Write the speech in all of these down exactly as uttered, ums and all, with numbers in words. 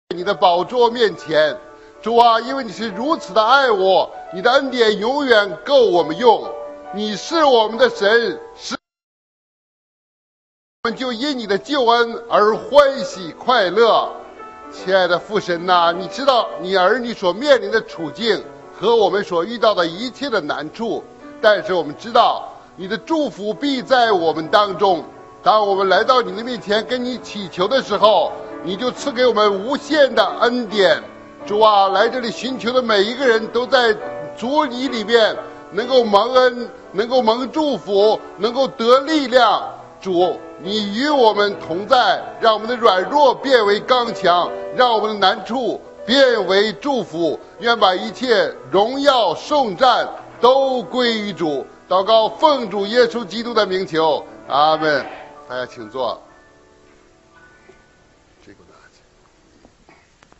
你的宝座面前。主啊，因为你是如此的爱我，你的恩典永远够我们用。你是我们的神，是我们就因你的救恩而欢喜快乐。亲爱的父神呐、啊，你知道你儿女所面临的处境和我们所遇到的一切的难处，但是我们知道你的祝福必在我们当中。当我们来到你的面前跟你祈求的时候，你就赐给我们无限的恩典。主啊，来这里寻求的每一个人都在主你里面能够蒙恩，能够蒙祝福，能够得力量。主，你与我们同在，让我们的软弱变为刚强，让我们的难处变为祝福。愿把一切荣耀颂赞都归于主。祷告奉主耶稣基督的名求，阿门。大家请坐。这个拿去。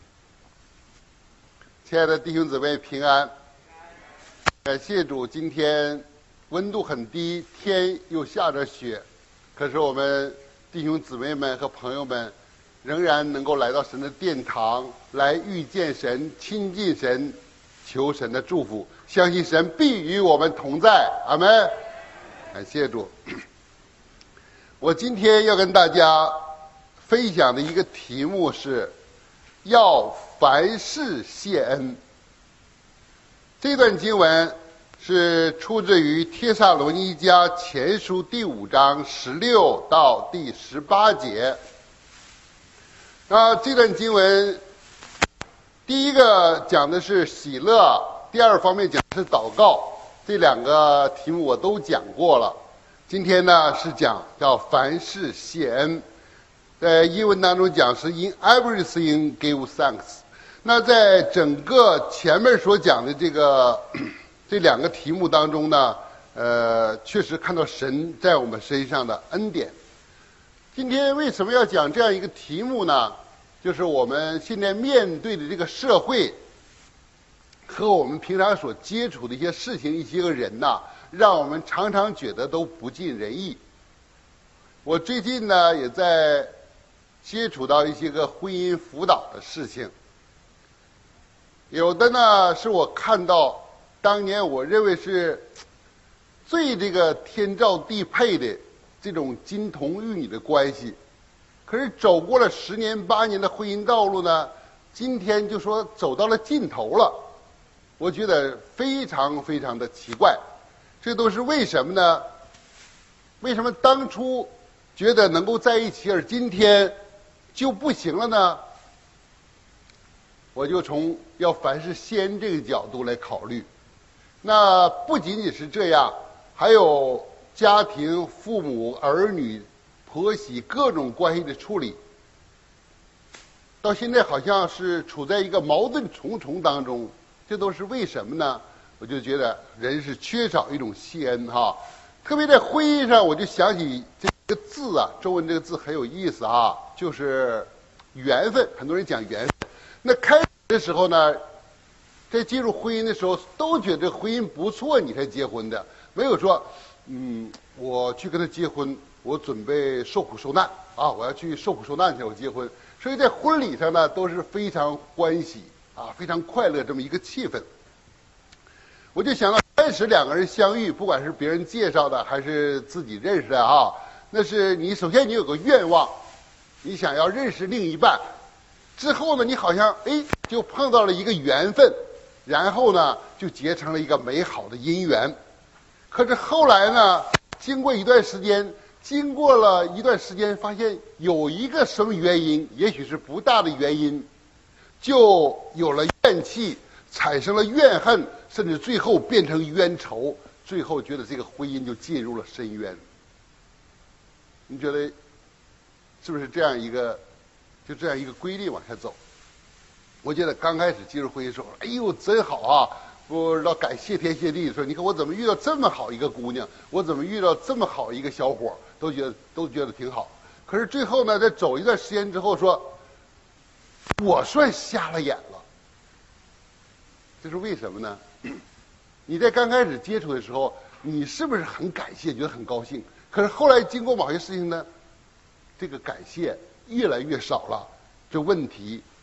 亲爱的弟兄姊妹平安，感谢主，今天温度很低，天又下着雪，可是我们弟兄姊妹们和朋友们仍然能够来到神的殿堂，来遇见神，亲近神，求神的祝福，相信神必与我们同在。阿们。感谢主。我今天要跟大家分享的一个题目是要凡事谢恩。这段经文是出自于帖撒罗尼迦前书第五章十六到第十八节。那这段经文第一个讲的是喜乐，第二方面讲的是祷告，这两个题目我都讲过了。今天呢是讲叫凡事谢恩，在英文当中讲是 in everything give thanks。那在整个前面所讲的这个这两个题目当中呢，呃，确实看到神在我们身上的恩典。今天为什么要讲这样一个题目呢？就是我们现在面对的这个社会和我们平常所接触的一些事情、一些个人呐，让我们常常觉得都不尽人意。我最近呢也在接触到一些个婚姻辅导的事情，有的呢是我看到当年我认为是最这个天照地配的这种金童玉女的关系，可是走过了十年八年的婚姻道路呢，今天就说走到了尽头了，我觉得非常非常的奇怪。这都是为什么呢？为什么当初觉得能够在一起，而今天就不行了呢？我就从要凡事谢恩这个角度来考虑。那不仅仅是这样，还有家庭、父母、儿女、婆媳各种关系的处理，到现在好像是处在一个矛盾重重当中。这都是为什么呢？我就觉得人是缺少一种谢恩哈。特别在婚姻上，我就想起这个字啊，中文这个字很有意思啊，就是缘分。很多人讲缘分，那开始的时候呢，在进入婚姻的时候，都觉得婚姻不错，你才结婚的，没有说，嗯，我去跟他结婚，我准备受苦受难啊，我要去受苦受难去，我结婚。所以在婚礼上呢，都是非常欢喜啊，非常快乐这么一个气氛。我就想到开始两个人相遇，不管是别人介绍的还是自己认识的啊，那是你首先你有个愿望，你想要认识另一半，之后呢，你好像哎就碰到了一个缘分，然后呢就结成了一个美好的姻缘。可是后来呢，经过一段时间，经过了一段时间，发现有一个什么原因，也许是不大的原因，就有了怨气，产生了怨恨，甚至最后变成冤仇，最后觉得这个婚姻就进入了深渊。你觉得是不是这样一个就这样一个规律往下走？我觉得刚开始进入婚姻的时候，哎呦真好啊，不知道感谢天谢地，说你看我怎么遇到这么好一个姑娘，我怎么遇到这么好一个小伙，都觉得都觉得挺好。可是最后呢，在走一段时间之后说，我算瞎了眼了。这是为什么呢？你在刚开始接触的时候，你是不是很感谢，觉得很高兴？可是后来经过某些事情呢，这个感谢越来越少了，这问题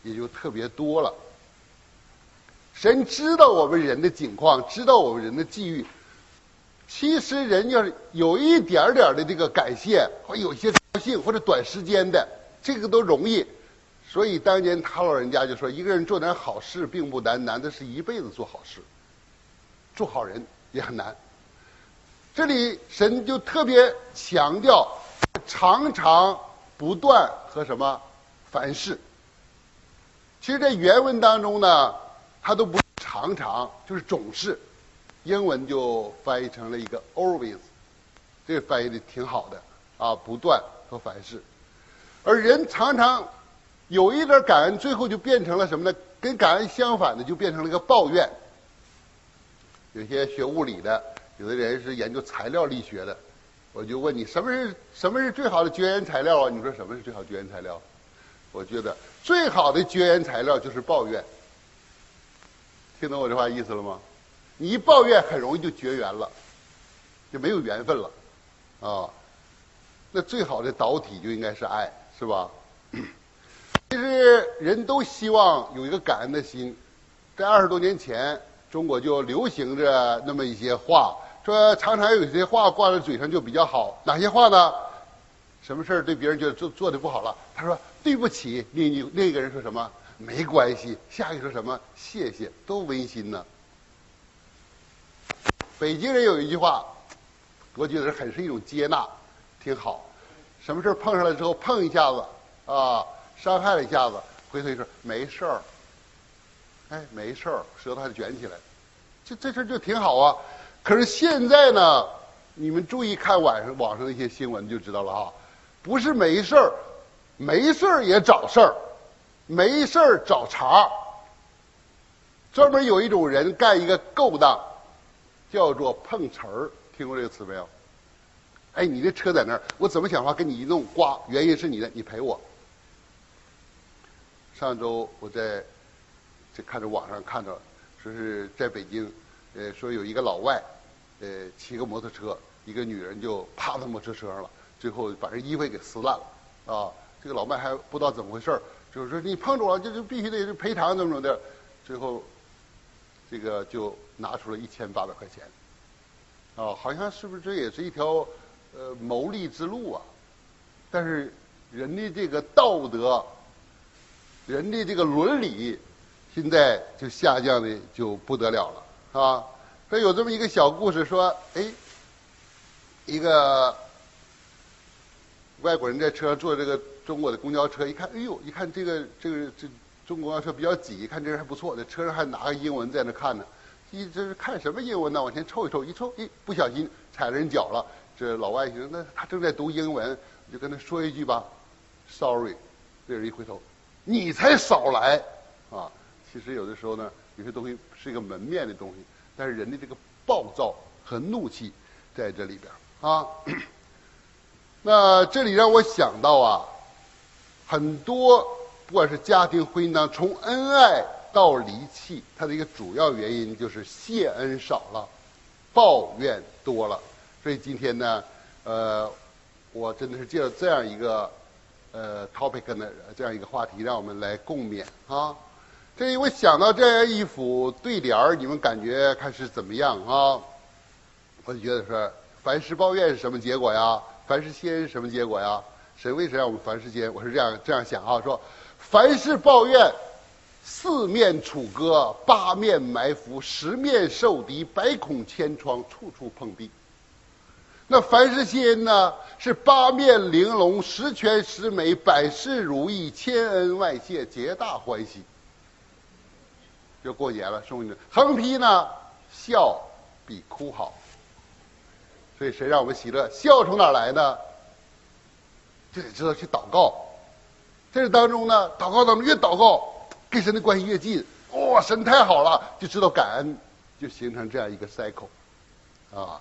也就特别多了。神知道我们人的境况，知道我们人的际遇。其实人要是有一点点的这个感谢，或有一些高兴，或者短时间的，这个都容易。所以当年他老人家就说，一个人做点好事并不难，难的是一辈子做好事。做好人也很难。这里神就特别强调常常不断和什么凡事。其实在原文当中呢，它都不是常常，就是总是。英文就翻译成了一个 always， 这个翻译的挺好的啊，不断和凡事。而人常常有一点感恩，最后就变成了什么呢？跟感恩相反的，就变成了一个抱怨。有些学物理的，有的人是研究材料力学的，我就问你，什么是什么是最好的绝缘材料啊？你说什么是最好的绝缘材料？我觉得最好的绝缘材料就是抱怨。听懂我这话意思了吗？你一抱怨，很容易就绝缘了，就没有缘分了，啊。那最好的导体就应该是爱，是吧？其实人都希望有一个感恩的心。在二十多年前，中国就流行着那么一些话，说常常有一些话挂在嘴上就比较好。哪些话呢？什么事儿对别人觉得做做的不好了，他说对不起，另一另一个人说什么没关系，下一个说什么谢谢，多温馨呢。北京人有一句话，我觉得很是一种接纳，挺好。什么事碰上了之后，碰一下子啊，伤害了一下子，回头一说没事儿，哎，没事儿，舌头还卷起来，这这事就挺好啊。可是现在呢，你们注意看晚上网上的一些新闻就知道了哈，不是没事儿，没事儿也找事儿，没事儿找茬。专门有一种人干一个勾当，叫做碰瓷儿，听过这个词没有？哎，你的车在那儿，我怎么想法跟你一弄刮，原因是你的，你赔我。上周我在这看着网上看到，说是在北京，呃，说有一个老外，呃，骑个摩托车，一个女人就趴在摩托车上了，最后把人衣服给撕烂了，啊，这个老外还不知道怎么回事，就是说你碰着我了，就就必须得赔偿怎么怎么的，最后这个就拿出了一千八百块钱，啊，好像是不是这也是一条呃谋利之路啊？但是人的这个道德，人的这个伦理，现在就下降的就不得了了啊！说有这么一个小故事，说，哎，一个外国人在车上坐这个中国的公交车，一看，哎呦，一看这个这个这中国公交车比较挤，一看这人还不错，这车上还拿个英文在那看呢。一这是看什么英文呢？往前凑一凑，一凑，一不小心踩了人脚了。这老外寻思，那他正在读英文，就跟他说一句吧 ，sorry。这人一回头，你才少来啊！其实有的时候呢，有些东西是一个门面的东西，但是人的这个暴躁和怒气在这里边啊。那这里让我想到啊，很多不管是家庭婚姻当中，从恩爱到离弃，它的一个主要原因就是谢恩少了，抱怨多了。所以今天呢，呃，我真的是借着这样一个呃 topic 呢，这样一个话题，让我们来共勉啊。这里我想到这样一幅对联儿，你们感觉看是怎么样啊？我就觉得说，凡事抱怨是什么结果呀？凡事谢恩是什么结果呀？神为什么让我们凡事谢恩？我是这样这样想啊，说凡事抱怨，四面楚歌，八面埋伏，十面受敌，百孔千疮，处处碰壁。那凡事谢恩呢，是八面玲珑，十全十美，百事如意，千恩万谢，皆大欢喜。就过节了，送你横批呢，笑比哭好。所以谁让我们喜乐？笑从哪儿来呢？就得知道去祷告。在这当中呢，祷告当中越祷告，跟神的关系越近。哇、哦，神太好了，就知道感恩，就形成这样一个 cycle， 啊。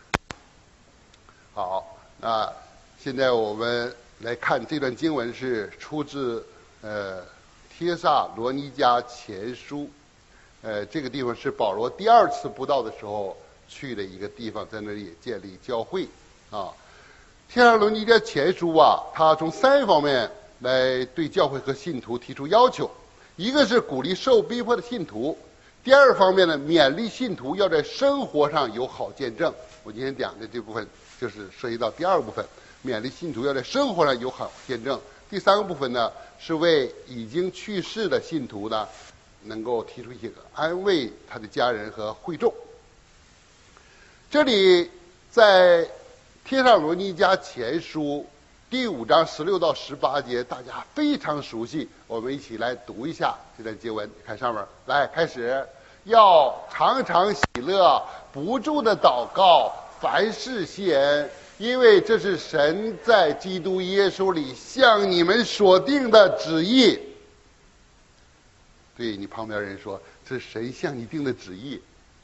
好，那现在我们来看这段经文是出自呃帖撒罗尼迦前书，呃这个地方是保罗第二次布道的时候去的一个地方，在那里建立教会啊。帖撒罗尼迦前书啊，他从三方面来对教会和信徒提出要求。 一个是鼓励受逼迫的信徒，第二方面呢，勉励信徒要在生活上有好见证。我今天讲的这部分就是涉及到第二部分，勉励信徒要在生活上有好见证。第三个部分呢，是为已经去世的信徒呢，能够提出一个安慰他的家人和会众。这里在帖撒罗尼迦前书第五章十六到十八节，大家非常熟悉，我们一起来读一下这段经文。你看上面，来开始，要常常喜乐，不住的祷告，凡事谢恩，因为这是神在基督耶稣里向你们所定的旨意。对你旁边人说，这是神向你定的旨意。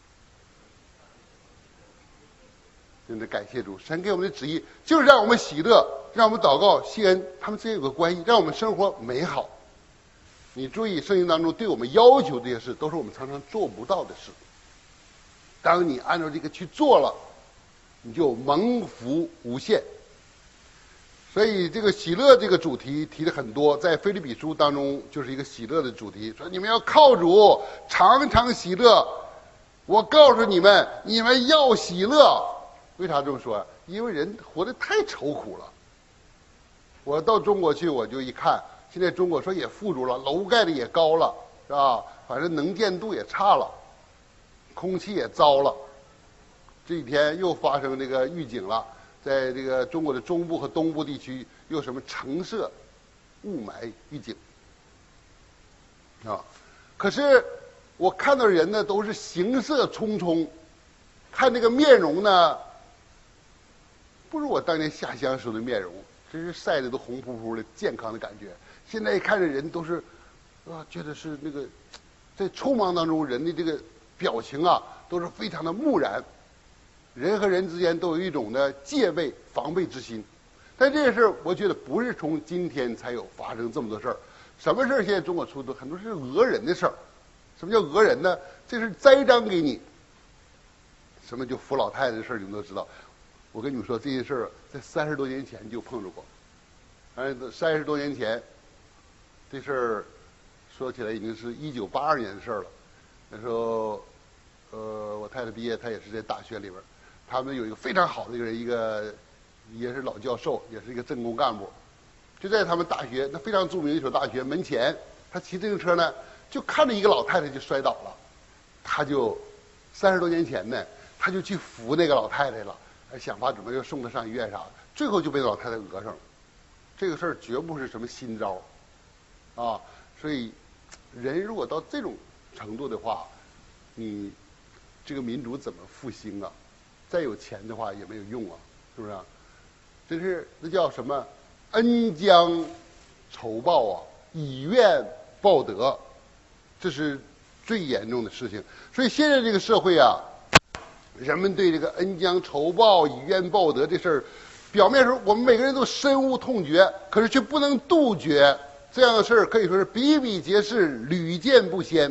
真的感谢主，神给我们的旨意就是让我们喜乐，让我们祷告谢恩，他们之间有个关系，让我们生活美好。你注意，圣经当中对我们要求这些事，都是我们常常做不到的事。当你按照这个去做了，你就蒙福无限。所以这个喜乐这个主题提的很多，在腓立比书当中就是一个喜乐的主题，说你们要靠主，常常喜乐。我告诉你们，你们要喜乐。为啥这么说？因为人活得太愁苦了。我到中国去，我就一看，现在中国说也富足了，楼盖的也高了，是吧？反正能见度也差了，空气也糟了。这几天又发生这个预警了，在这个中国的中部和东部地区又什么橙色雾霾预警啊。可是我看到人呢，都是行色匆匆，看这个面容呢，不如我当年下乡时候的面容，真是晒得都红扑扑的，健康的感觉。现在一看这人都是，啊，觉得是那个，在匆忙当中，人的这个表情啊，都是非常的木然。人和人之间都有一种的戒备、防备之心。但这个事儿，我觉得不是从今天才有发生这么多事儿。什么事儿现在中国出的很多是讹人的事儿。什么叫讹人呢？这是栽赃给你。什么就扶老太太的事儿，你们都知道。我跟你们说，这些事儿在三十多年前就碰着过。哎，三十多年前，这事儿说起来已经是一九八二年的事儿了。那时候，呃，我太太毕业，她也是在大学里边儿。他们有一个非常好的一个人，一个也是老教授，也是一个政工干部，就在他们大学，那非常著名的一所大学门前，他骑自行车呢，就看着一个老太太就摔倒了，他就三十多年前呢，他就去扶那个老太太了，想法准备要送她上医院啥的，最后就被老太太讹上了。这个事儿绝不是什么新招，啊，所以人如果到这种程度的话，你这个民族怎么复兴啊？再有钱的话也没有用啊，是不是啊？真是那叫什么恩将仇报啊，以怨报德，这是最严重的事情。所以现在这个社会啊，人们对这个恩将仇报、以怨报德这事儿，表面上我们每个人都深恶痛绝，可是却不能杜绝。这样的事儿可以说是比比皆是，屡见不鲜。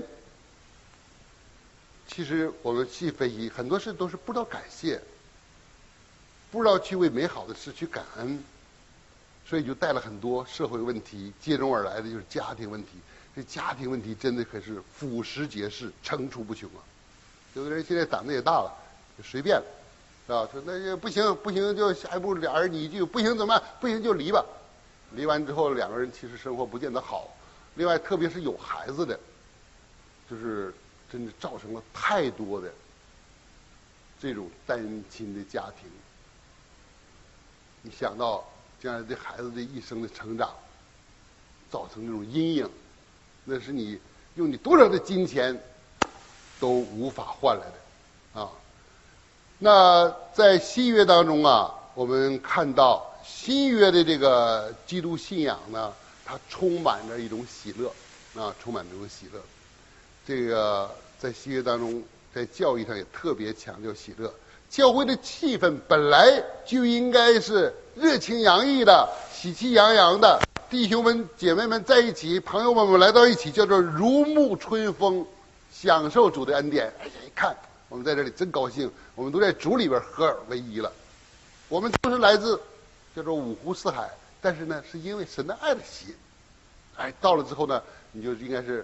其实我们细分析，很多事都是不知道感谢，不知道去为美好的事去感恩，所以就带了很多社会问题，接踵而来的就是家庭问题。这家庭问题真的可是俯拾皆是，层出不穷啊！有的人现在胆子也大了，就随便了，是吧？说那就不行，不行就下一步俩人你就不行怎么办？不行就离吧。离完之后，两个人其实生活不见得好。另外，特别是有孩子的，就是真的造成了太多的这种单亲的家庭。你想到将来这孩子的一生的成长，造成这种阴影，那是你用你多少的金钱都无法换来的啊。那在新约当中啊，我们看到新约的这个基督信仰呢，它充满着一种喜乐啊，充满着一种喜乐。这个在新约当中，在教义上也特别强调喜乐。教会的气氛本来就应该是热情洋溢的、喜气洋洋的，弟兄们、姐妹们在一起，朋友们们来到一起，叫做如沐春风，享受主的恩典。哎呀，一看我们在这里真高兴，我们都在主里边合而为一了。我们都是来自叫做五湖四海，但是呢，是因为神的爱的喜。哎，到了之后呢，你就应该是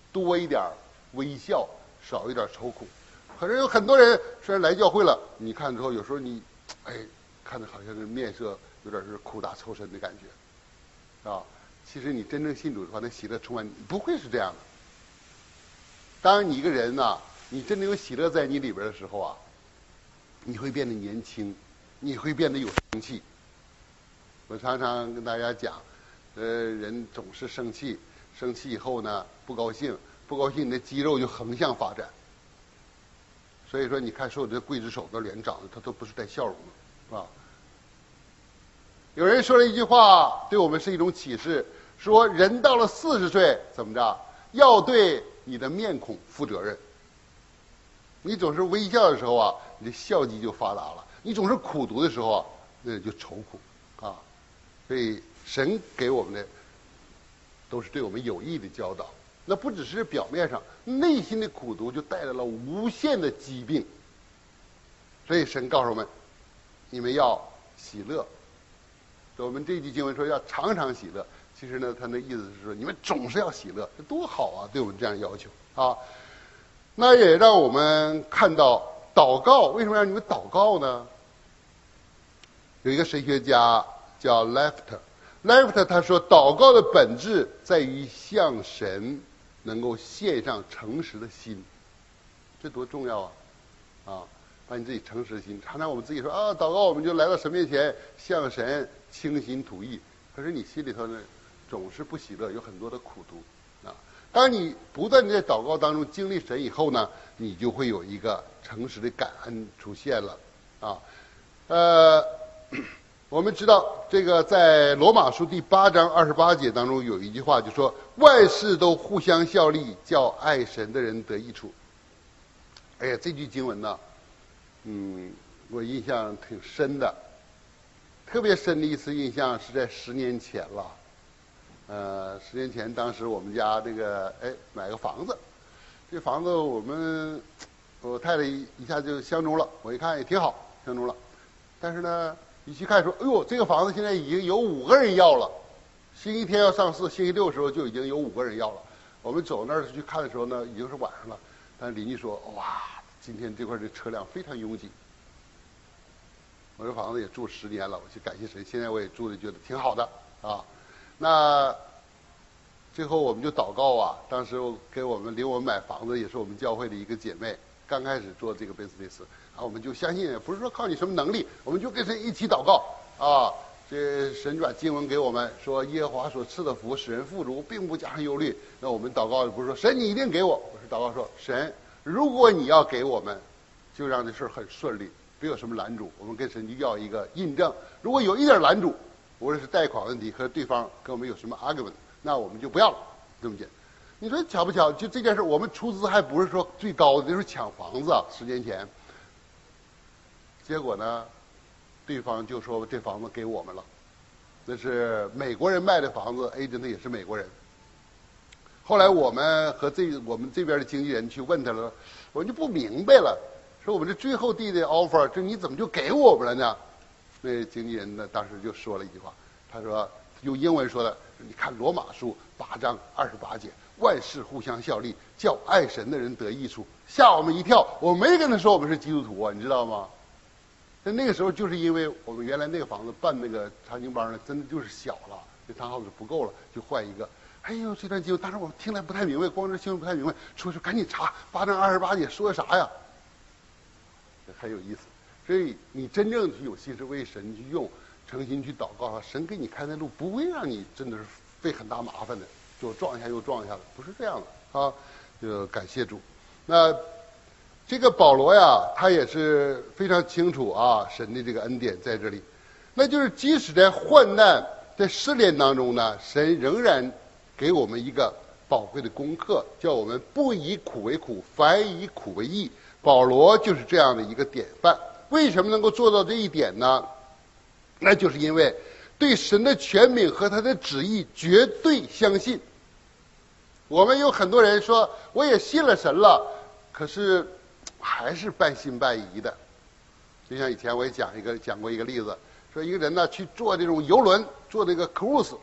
多一点微笑，少一点愁苦。可是有很多人虽然来教会了，你看之后有时候你，哎，看着好像是面色有点是苦大仇深的感觉，啊，其实你真正信主的话，那喜乐充满你，不会是这样的。当你一个人呐、啊，你真的有喜乐在你里边的时候啊，你会变得年轻，你会变得有生气。我常常跟大家讲，呃，人总是生气，生气以后呢，不高兴，不高兴，你的肌肉就横向发展。所以说，你看所有的刽子手的脸长得，他都不是带笑容的，是吧？有人说了一句话，对我们是一种启示，说人到了四十岁，怎么着，要对你的面孔负责任。你总是微笑的时候啊，你的笑肌就发达了；你总是苦读的时候啊，那就愁苦啊。所以神给我们的都是对我们有益的教导。那不只是表面上，内心的苦读就带来了无限的疾病。所以神告诉我们，你们要喜乐。我们这句经文说要常常喜乐，其实呢，他的意思是说你们总是要喜乐，这多好啊！对我们这样要求啊，那也让我们看到祷告为什么让你们祷告呢？有一个神学家叫 Left，Left 他说，祷告的本质在于向神能够献上诚实的心，这多重要啊！啊，把你自己诚实的心，常常我们自己说啊，祷告我们就来到神面前，向神倾心吐意，可是你心里头呢，总是不喜乐，有很多的苦毒啊。当你不断地在祷告当中经历神以后呢，你就会有一个诚实的感恩出现了啊。呃，我们知道这个在罗马书第八章二十八节当中有一句话，就说万事都互相效力，叫爱神的人得益处。哎呀，这句经文呢，嗯，我印象挺深的。特别深的一次印象是在十年前了，呃，十年前当时我们家这个哎买个房子，这房子我们我太太一一下就相中了，我一看也挺好，相中了，但是呢，一去看说，哎呦，这个房子现在已经有五个人要了，星期天要上市，星期六的时候就已经有五个人要了。我们走那儿去看的时候呢，已经是晚上了，但是邻居说，哇，今天这块的车辆非常拥挤。我这房子也住十年了，我去感谢神。现在我也住的觉得挺好的啊。那最后我们就祷告啊。当时给我们领我们买房子也是我们教会的一个姐妹，刚开始做这个 business 啊，我们就相信，不是说靠你什么能力，我们就跟神一起祷告啊。这神就把经文给我们说，耶和华所赐的福使人富足，并不加上忧虑。那我们祷告不是说神你一定给我，我是祷告说神，如果你要给我们，就让这事儿很顺利。别有什么拦阻，我们跟神就要一个印证。如果有一点拦阻，无论是贷款问题和对方跟我们有什么 argument， 那我们就不要了，这么简单。你说巧不巧？就这件事，我们出资还不是说最高的，那时候抢房子啊，十年前。结果呢，对方就说这房子给我们了，那是美国人卖的房子 ，agent 也是美国人。后来我们和这我们这边的经纪人去问他了，我就不明白了。说我们这最后递的 offer， 这你怎么就给我们了呢？那经纪人呢，当时就说了一句话，他说用英文说的，你看罗马书八章二十八节，万事互相效力，叫爱神的人得益处，吓我们一跳。我没跟他说我们是基督徒啊，你知道吗？在那个时候，就是因为我们原来那个房子办那个查经班呢，真的就是小了，这堂 house 不够了，就换一个。哎呦，这段经文，当时我听来不太明白，光是听不太明白，说说赶紧查八章二十八节说的啥呀？很有意思，所以你真正有心是为神去用，诚心去祷告，神给你开的路不会让你真的是费很大麻烦的，就撞一下又撞一下的，不是这样的啊。就感谢主。那这个保罗呀，他也是非常清楚啊，神的这个恩典在这里，那就是即使在患难、在试炼当中呢，神仍然给我们一个宝贵的功课，叫我们不以苦为苦，反以苦为益。保罗就是这样的一个典范。为什么能够做到这一点呢？那就是因为对神的权柄和他的旨意绝对相信。我们有很多人说我也信了神了，可是还是半信半疑的。就像以前我也讲一个讲过一个例子，说一个人呢去坐这种游轮，坐那个 cruise，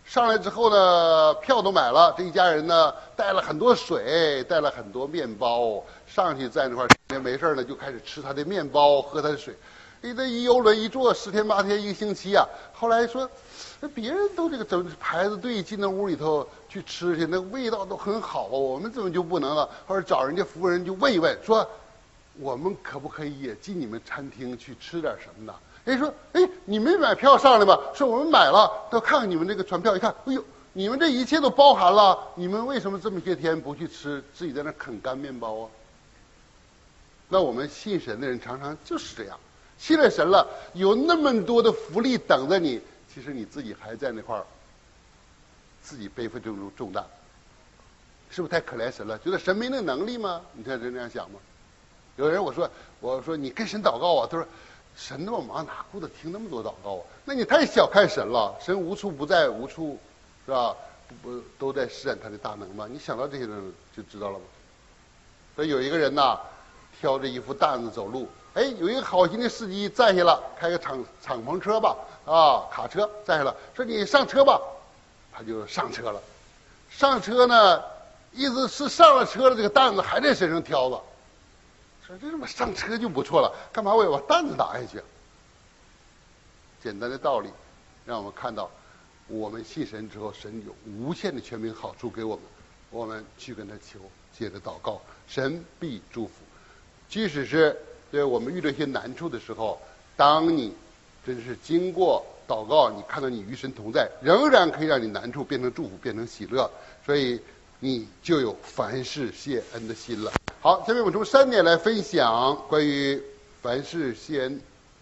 上来之后呢，票都买了，这一家人呢带了很多水，带了很多面包，上去在那块儿没事呢，就开始吃他的面包，喝他的水。哎，这一游轮一坐十天八天一个星期啊。后来说，那别人都这个整排着队进那屋里头去吃去，那味道都很好，我们怎么就不能了？或者找人家服务人就问一问，说我们可不可以也进你们餐厅去吃点什么呢？人说，哎，你没买票上来吗？说我们买了，都看看你们这个船票，一看，哎呦，你们这一切都包含了，你们为什么这么些天不去吃，自己在那啃干面包啊？那我们信神的人常常就是这样，信了神了，有那么多的福利等着你，其实你自己还在那块儿，自己背负这种重担，是不是太可怜神了？觉得神没那能力吗？你看人这样想吗？有人我说我说你跟神祷告啊，他说。神那么忙，哪顾得听那么多祷告啊？那你太小看神了，神无处不在，无处，是吧？不不都在施展他的大能吗？你想到这些人就知道了吗？所以有一个人呐，挑着一副担子走路，哎，有一个好心的司机站下了，开个敞敞篷车吧，啊，卡车站下了，说你上车吧，他就上车了。上车呢，意思是上了车了，这个担子还在身上挑着。说这他妈上车就不错了，干嘛我要把担子拿下去？简单的道理，让我们看到，我们信神之后，神有无限的权柄好处给我们，我们去跟他求，接着祷告，神必祝福。即使是对我们遇到一些难处的时候，当你真是经过祷告，你看到你与神同在，仍然可以让你难处变成祝福，变成喜乐，所以你就有凡事谢恩的心了。好，下面我们从三点来分享关于凡事谢恩。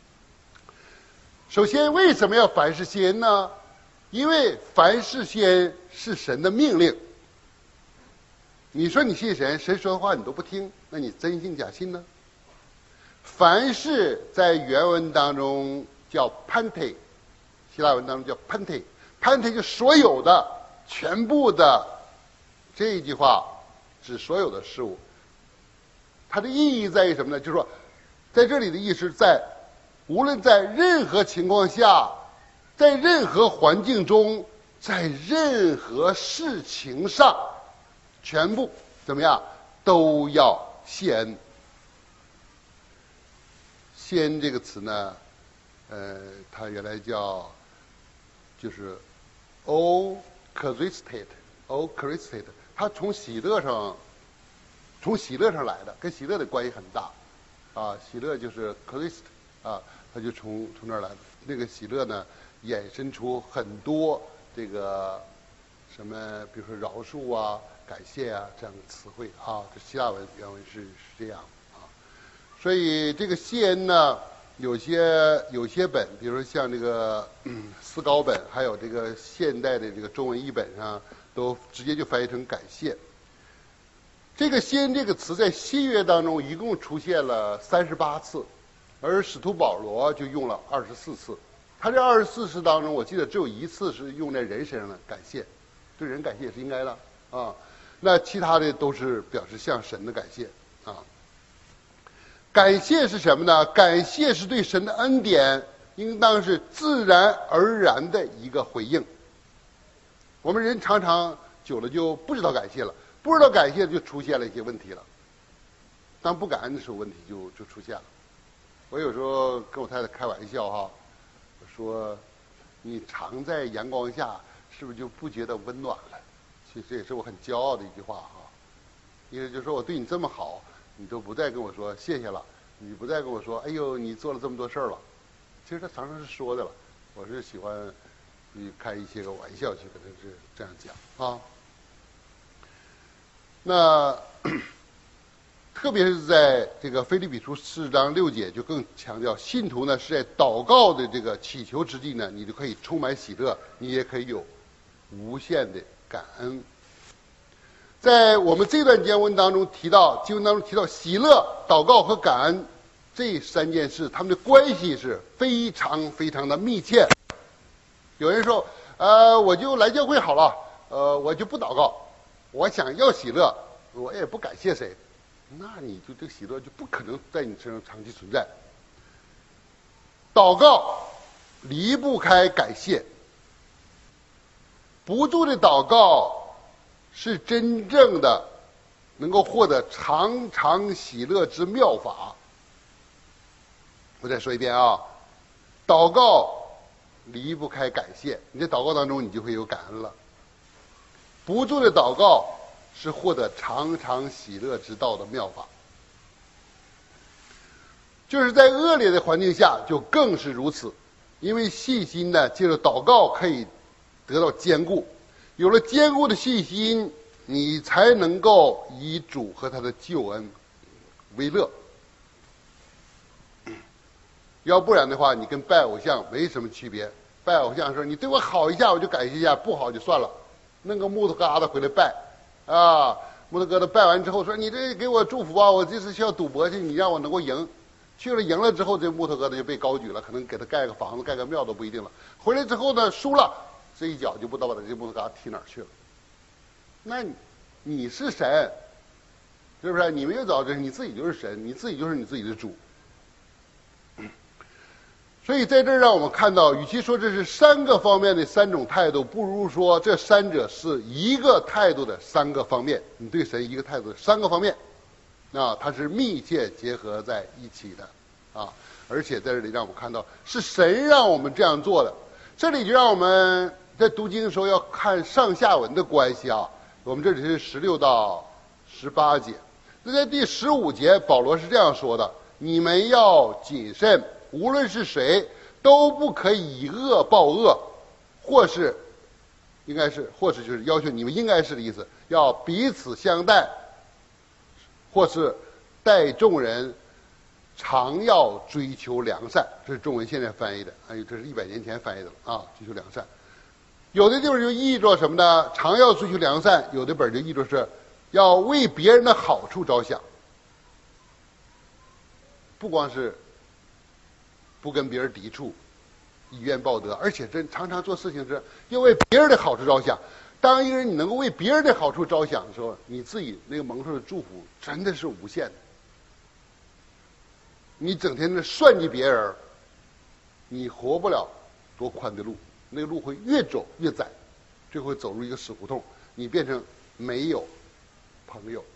首先，为什么要凡事谢恩呢？因为凡事谢恩是神的命令。你说你信神，神说的话你都不听，那你真信假信呢？凡事在原文当中叫 pante， 希腊文当中叫 pante，pante 就所有的、全部的。这一句话指所有的事物。它的意义在于什么呢？就是说，在这里的意思在，无论在任何情况下，在任何环境中，在任何事情上，全部怎么样都要谢恩。谢恩这个词呢，呃，它原来叫就是 o charistate o charistate， 它从喜乐上。从喜乐上来的，跟喜乐的关系很大，啊，喜乐就是 Christ， 啊，它就从从那儿来的。那个喜乐呢，衍生出很多这个什么，比如说饶恕啊、感谢啊这样的词汇啊。这希腊文原文是是这样啊。所以这个谢恩呢，有些有些本，比如说像这个嗯思高本，还有这个现代的这个中文译本上，都直接就翻译成感谢。这个谢恩这个词在新约当中一共出现了三十八次，而使徒保罗就用了二十四次。他这二十四次当中，我记得只有一次是用在人身上的感谢，对人感谢也是应该的啊。那其他的都是表示向神的感谢啊。感谢是什么呢？感谢是对神的恩典，应当是自然而然的一个回应。我们人常常久了就不知道感谢了。不知道感谢就出现了一些问题了，当不感恩的时候，问题就就出现了。我有时候跟我太太开玩笑哈，我说你常在阳光下，是不是就不觉得温暖了？其实这也是我很骄傲的一句话哈。意思就是说我对你这么好，你都不再跟我说谢谢了，你不再跟我说哎呦你做了这么多事儿了。其实他常常是说的了，我是喜欢去开一些个玩笑去跟他是这样讲啊。那特别是在这个腓立比书四章六节，就更强调信徒呢是在祷告的这个祈求之际呢，你就可以充满喜乐，你也可以有无限的感恩。在我们这段经文当中提到，经文当中提到喜乐、祷告和感恩这三件事，他们的关系是非常非常的密切。有人说，呃，我就来教会好了，呃，我就不祷告。我想要喜乐，我也不感谢谁，那你就这个喜乐就不可能在你身上长期存在。祷告离不开感谢， 不住的祷告是真正的能够获得常常喜乐之妙法。我再说一遍啊，祷告离不开感谢，你在祷告当中你就会有感恩了。不住的祷告是获得常常喜乐之道的妙法。就是在恶劣的环境下就更是如此，因为信心呢，借着祷告可以得到坚固，有了坚固的信心，你才能够以主和他的救恩为乐。要不然的话，你跟拜偶像没什么区别。拜偶像说你对我好一下我就感谢一下，不好就算了，弄个木头疙瘩回来拜啊，木头疙瘩拜完之后说你这给我祝福啊，我这次需要赌博去，你让我能够赢。去了赢了之后，这木头疙瘩就被高举了，可能给他盖个房子盖个庙都不一定了。回来之后呢，输了，这一脚就不知道把这木头疙瘩踢哪儿去了。那你你是神，是不是？你没有找这，你自己就是神，你自己就是你自己的主。所以在这儿让我们看到，与其说这是三个方面的三种态度，不如说这三者是一个态度的三个方面。你对神一个态度的三个方面，啊，它是密切结合在一起的，啊，而且在这里让我们看到是神让我们这样做的。这里就让我们在读经的时候要看上下文的关系啊。我们这里是十六到十八节，那在第十五节，保罗是这样说的：你们要谨慎。无论是谁，都不可以以恶报恶，或是，应该是，或是就是要求你们应该是的意思，要彼此相待，或是待众人，常要追求良善。这是中文现在翻译的，哎，这是一百年前翻译的了啊，追求良善。有的地方就译作什么呢？常要追求良善，有的本就译作是要为别人的好处着想，不光是不跟别人抵触，以怨报德，而且真常常做事情是要为别人的好处着想。当一个人你能够为别人的好处着想的时候，你自己那个蒙受的祝福真的是无限的。你整天的算计别人，你活不了多宽的路，那个路会越走越窄，最后走入一个死胡同，你变成没有朋友。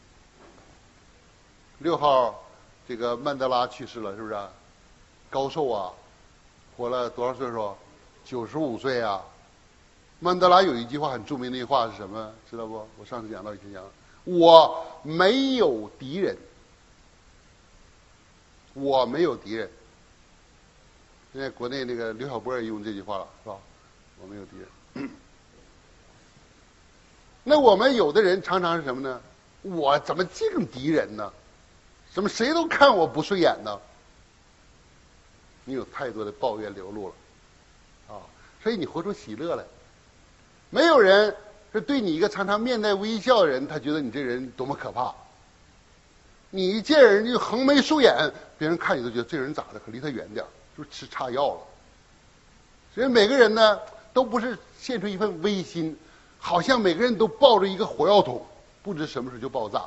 六号，这个曼德拉去世了，是不是啊？高寿啊，活了多少岁数？九十五岁啊。曼德拉有一句话很著名的一句话是什么？知道不？我上次讲到以前讲，我没有敌人，我没有敌人。现在国内那个刘晓波也用这句话了，是吧？我没有敌人。那我们有的人常常是什么呢？我怎么净敌人呢？怎么谁都看我不顺眼呢？你有太多的抱怨流露了，啊，所以你活出喜乐来。没有人是对你一个常常面带微笑的人，他觉得你这人多么可怕。你一见人就横眉竖眼，别人看你都觉得这人咋的，可离他远点，就是吃差药了。所以每个人呢，都不是献出一份微心，好像每个人都抱着一个火药桶，不知什么时候就爆炸。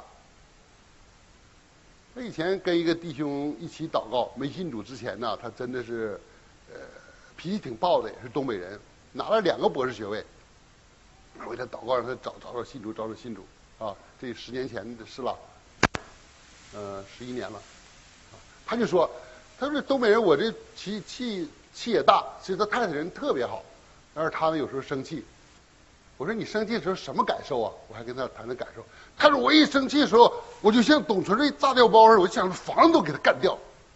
我以前跟一个弟兄一起祷告，没信主之前呢，他真的是，呃，脾气挺暴的，也是东北人，拿了两个博士学位。我给他祷告，让他找找找信主，找找信主啊！这十年前的事了，呃，十一年了。他就说，他说东北人，我这气气气也大，其实他太太人特别好，但是他呢有时候生气。我说你生气的时候什么感受啊？我还跟他谈谈感受。他说我一生气的时候，我就像董存瑞炸碉包似的，我就想房子都给他干掉。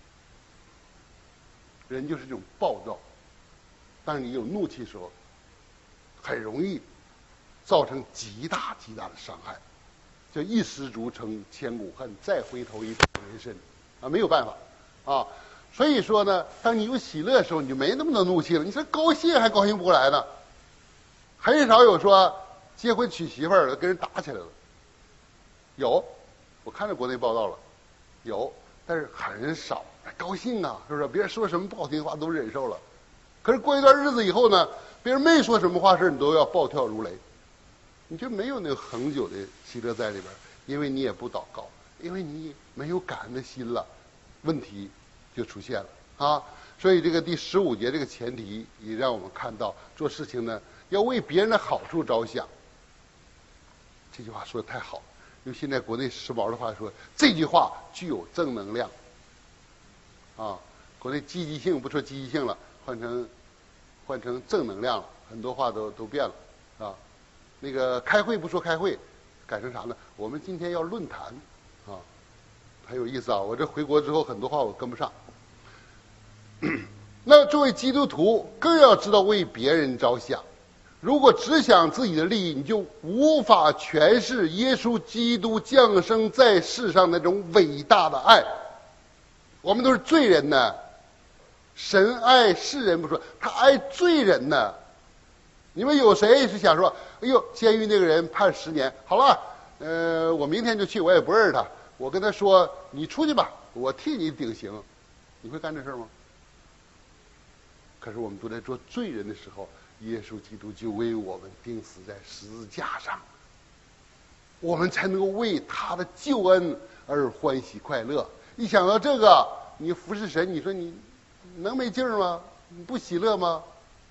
人就是这种暴躁，当你有怒气的时候，很容易造成极大极大的伤害，叫一失足成千古恨，再回头已是人生，啊，没有办法，啊，所以说呢，当你有喜乐的时候，你就没那么多怒气了。你说高兴还高兴不过来呢，很少有说结婚娶媳妇儿了跟人打起来了，有，我看着国内报道了，有，但是很少。高兴啊，是不是？别人说什么不好听的话都忍受了，可是过一段日子以后呢，别人没说什么话事，你都要暴跳如雷。你就没有那个恒久的喜乐在里边，因为你也不祷告，因为你没有感恩的心了，问题就出现了啊。所以这个第十五节这个前提也让我们看到，做事情呢， 要为别人的好处着想。这句话说的太好，用现在国内时髦的话说，这句话具有正能量。啊，国内积极性不说积极性了，换成换成正能量了，很多话都都变了，啊，那个开会不说开会，改成啥呢？我们今天要论坛，啊，很有意思啊！我这回国之后很多话我跟不上。那作为基督徒，更要知道为别人着想。如果只想自己的利益，你就无法诠释耶稣基督降生在世上那种伟大的爱。我们都是罪人呢，神爱世人不说，他爱罪人呢。你们有谁是想说，哎呦，监狱那个人判十年，好了，呃，我明天就去，我也不认识他，我跟他说，你出去吧，我替你顶刑，你会干这事吗？可是我们都在做罪人的时候，耶稣基督就为我们钉死在十字架上，我们才能够为他的救恩而欢喜快乐。一想到这个，你服侍神，你说你能没劲儿吗？你不喜乐吗？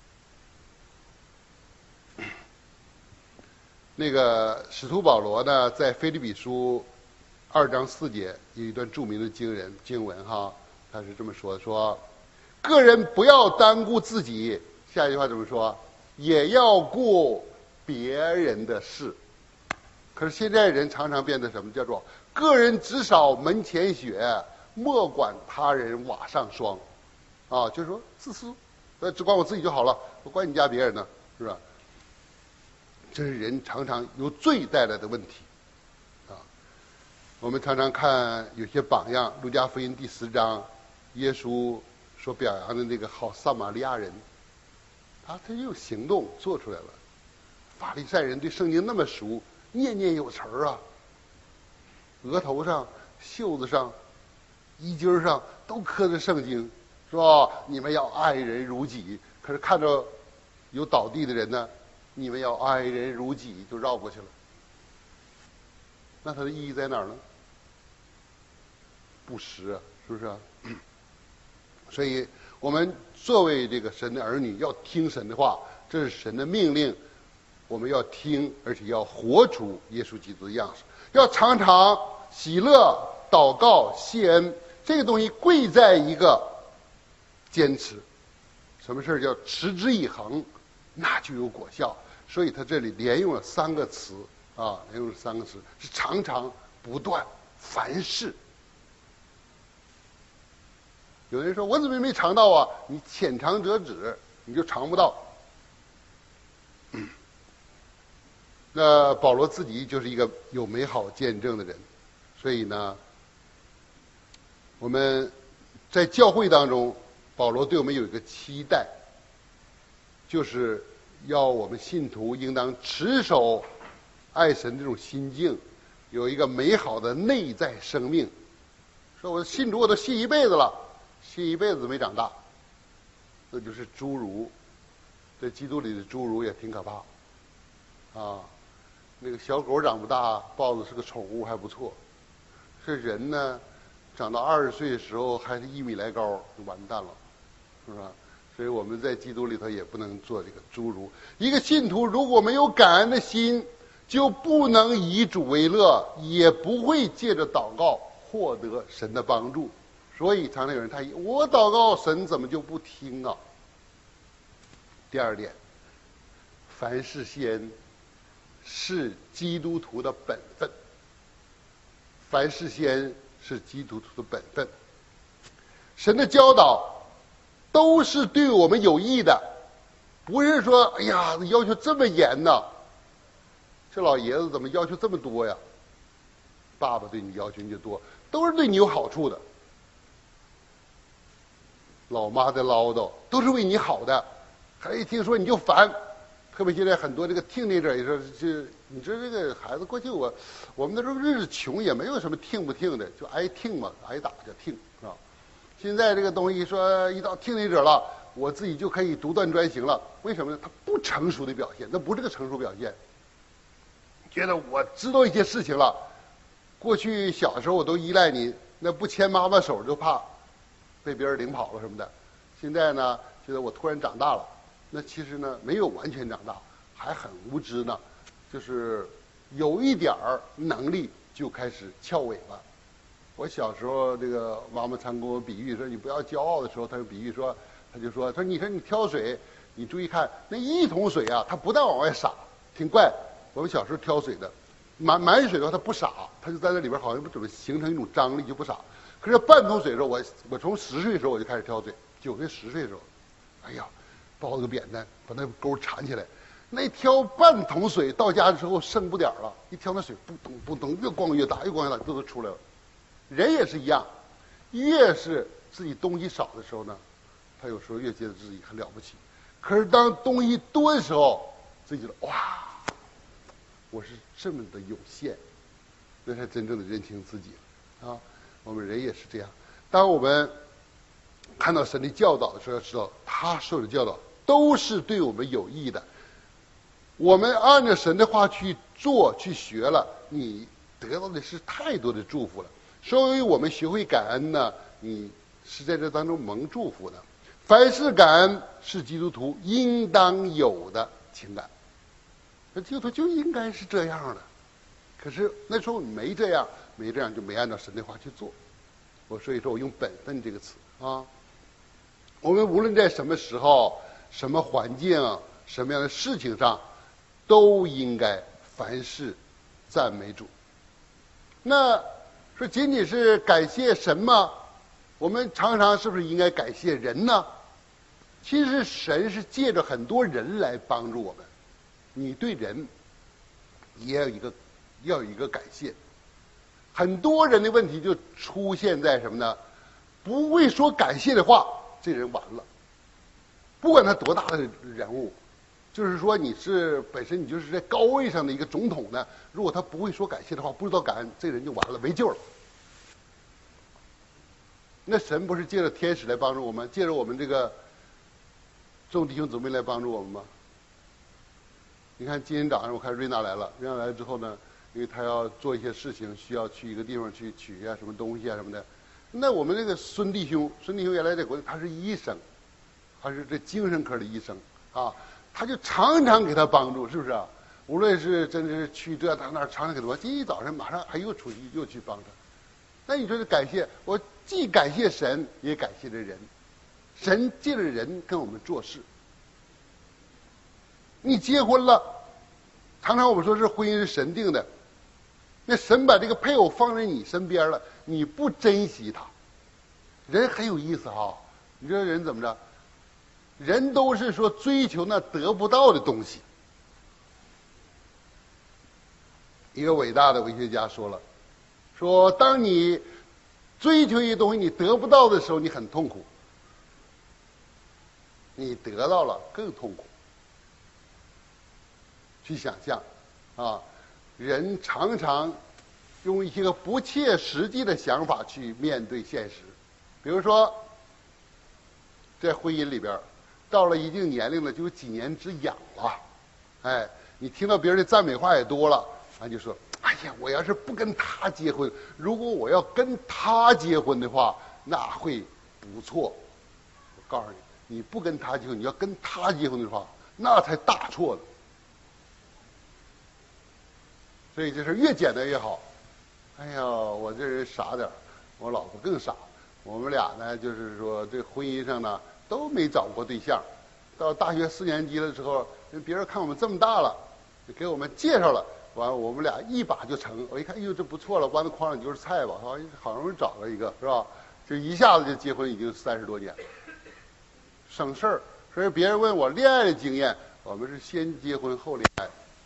那个使徒保罗呢，在腓立比书二章四节有一段著名的经人经文哈，他是这么说的：说，个人不要单顾自己，下一句话怎么说？也要顾别人的事。可是现在人常常变得什么？叫做个人只扫门前雪，莫管他人瓦上霜，啊，就是说自私，呃，只管我自己就好了，我管你家别人呢，是吧？这是人常常由罪带来的问题，啊，我们常常看有些榜样，《路加福音》第十章，耶稣所表扬的那个好撒玛利亚人，他他用行动做出来了。法利赛人对圣经那么熟，念念有词儿啊，额头上、袖子上、衣襟上都刻着圣经，是吧？你们要爱人如己。可是看着有倒地的人呢，你们要爱人如己，就绕过去了。那它的意义在哪儿呢？不实啊，是不是啊？所以我们作为这个神的儿女，要听神的话，这是神的命令，我们要听，而且要活出耶稣基督的样式，要常常喜乐、祷告、谢恩。这个东西贵在一个坚持。什么事儿叫持之以恒，那就有果效。所以他这里连用了三个词啊，连用了三个词，是常常、不断、凡事。有人说我怎么没尝到啊？你浅尝辄止，你就尝不到。嗯、那保罗自己就是一个有美好见证的人，所以呢，我们在教会当中，保罗对我们有一个期待，就是要我们信徒应当持守爱神这种心境，有一个美好的内在生命。说我信主我都信一辈子了，信一辈子没长大，那就是侏儒。在基督里的侏儒也挺可怕啊。那个小狗长不大，豹子是个宠物还不错。这人呢，长到二十岁的时候还是一米来高，就完蛋了，是吧？所以我们在基督里头也不能做这个侏儒。一个信徒如果没有感恩的心，就不能以主为乐，也不会借着祷告获得神的帮助。所以常常有人他我祷告神怎么就不听啊？第二点，凡事谢恩是基督徒的本分。凡事谢恩是基督徒的本分。神的教导都是对我们有益的，不是说哎呀要求这么严呐，这老爷子怎么要求这么多呀？爸爸对你要求就多，都是对你有好处的。老妈的唠叨都是为你好的，还一听说你就烦。特别现在很多这个听力者也说，就你说这个孩子过去我我们那时候日子穷，也没有什么听不听的，就挨听嘛，挨打就听，是吧？现在这个东西说一到听力者了，我自己就可以独断专行了。为什么呢？他不成熟的表现，那不是个成熟表现。觉得我知道一些事情了，过去小时候我都依赖你，那不牵妈妈手就怕被别人领跑了什么的。现在呢，觉得我突然长大了，那其实呢没有完全长大， 还很无知呢，就是有一点儿能力就开始翘尾巴。我小时候，这个妈妈常跟我比喻说，你不要骄傲的时候，她就比喻说，她就说，说你说你挑水，你注意看那一桶水啊，它不但往外洒，挺怪。我们小时候挑水的，满满水的话它不洒，它就在那里边好像怎么形成一种张力就不洒。可是半桶水的时候，我我从十岁的时候我就开始挑水，九岁十岁的时候，哎呀，包了个扁担，把那钩缠起来，那挑半桶水到家的时候剩不点了，一挑那水不咚不咚越咣越大，越咣越大，都都出来了。人也是一样，越是自己东西少的时候呢，他有时候越觉得自己很了不起。可是当东西多的时候，自己觉得哇，我是这么的有限，那才真正的认清自己啊。我们人也是这样，当我们看到神的教导的时候，要知道他所有的教导都是对我们有益的。我们按照神的话去做去学了，你得到的是太多的祝福了。所以我们学会感恩呢，你是在这当中蒙祝福的。凡是感恩是基督徒应当有的情感，那基督徒就应该是这样的。可是那时候没这样，没这样就没按照神的话去做。我所以说我用本分这个词啊。我们无论在什么时候、什么环境、什么样的事情上，都应该凡事赞美主。那说仅仅是感谢神吗？我们常常是不是应该感谢人呢？其实神是借着很多人来帮助我们，你对人也有一个要有一个感谢。很多人的问题就出现在什么呢？不会说感谢的话，这人完了。不管他多大的人物，就是说你是本身你就是在高位上的一个总统呢，如果他不会说感谢的话，不知道感恩，这人就完了，没救了。那神不是借着天使来帮助我们，借着我们这个众弟兄姊妹来帮助我们吗？你看今天早上我看瑞娜来了，瑞娜来了之后呢，因为她要做一些事情，需要去一个地方去取啊什么东西啊什么的。那我们那个孙弟兄，孙弟兄原来在国内他是医生，他是这精神科的医生啊，他就常常给他帮助，是不是啊？无论是真的是去这他那儿，常常给他帮。今天早上马上还又出去又去帮他。那你说是感谢，我既感谢神，也感谢这人。神借着人跟我们做事。你结婚了，常常我们说是婚姻是神定的，那神把这个配偶放在你身边了，你不珍惜他，人很有意思哈。你知道人怎么着？人都是说追求那得不到的东西。一个伟大的文学家说了，说当你追求一个东西你得不到的时候，你很痛苦；你得到了更痛苦。去想象，啊，人常常用一些个不切实际的想法去面对现实。比如说，在婚姻里边，到了一定年龄了，就有几年之痒了。哎，你听到别人的赞美话也多了，啊，就说：“哎呀，我要是不跟他结婚，如果我要跟他结婚的话，那会不错。”我告诉你，你不跟他结婚，你要跟他结婚的话，那才大错了。所以这事越简单越好。哎呀，我这人傻点儿，我老婆更傻。我们俩呢，就是说这婚姻上呢都没找过对象。到大学四年级的时候，别人看我们这么大了，就给我们介绍了。完了，我们俩一把就成。我一看，哎呦，这不错了，豌豆筐里就是菜吧？好，好容易找了一个，是吧？就一下子就结婚，已经三十多年了，省事儿。所以别人问我恋爱的经验，我们是先结婚后恋爱。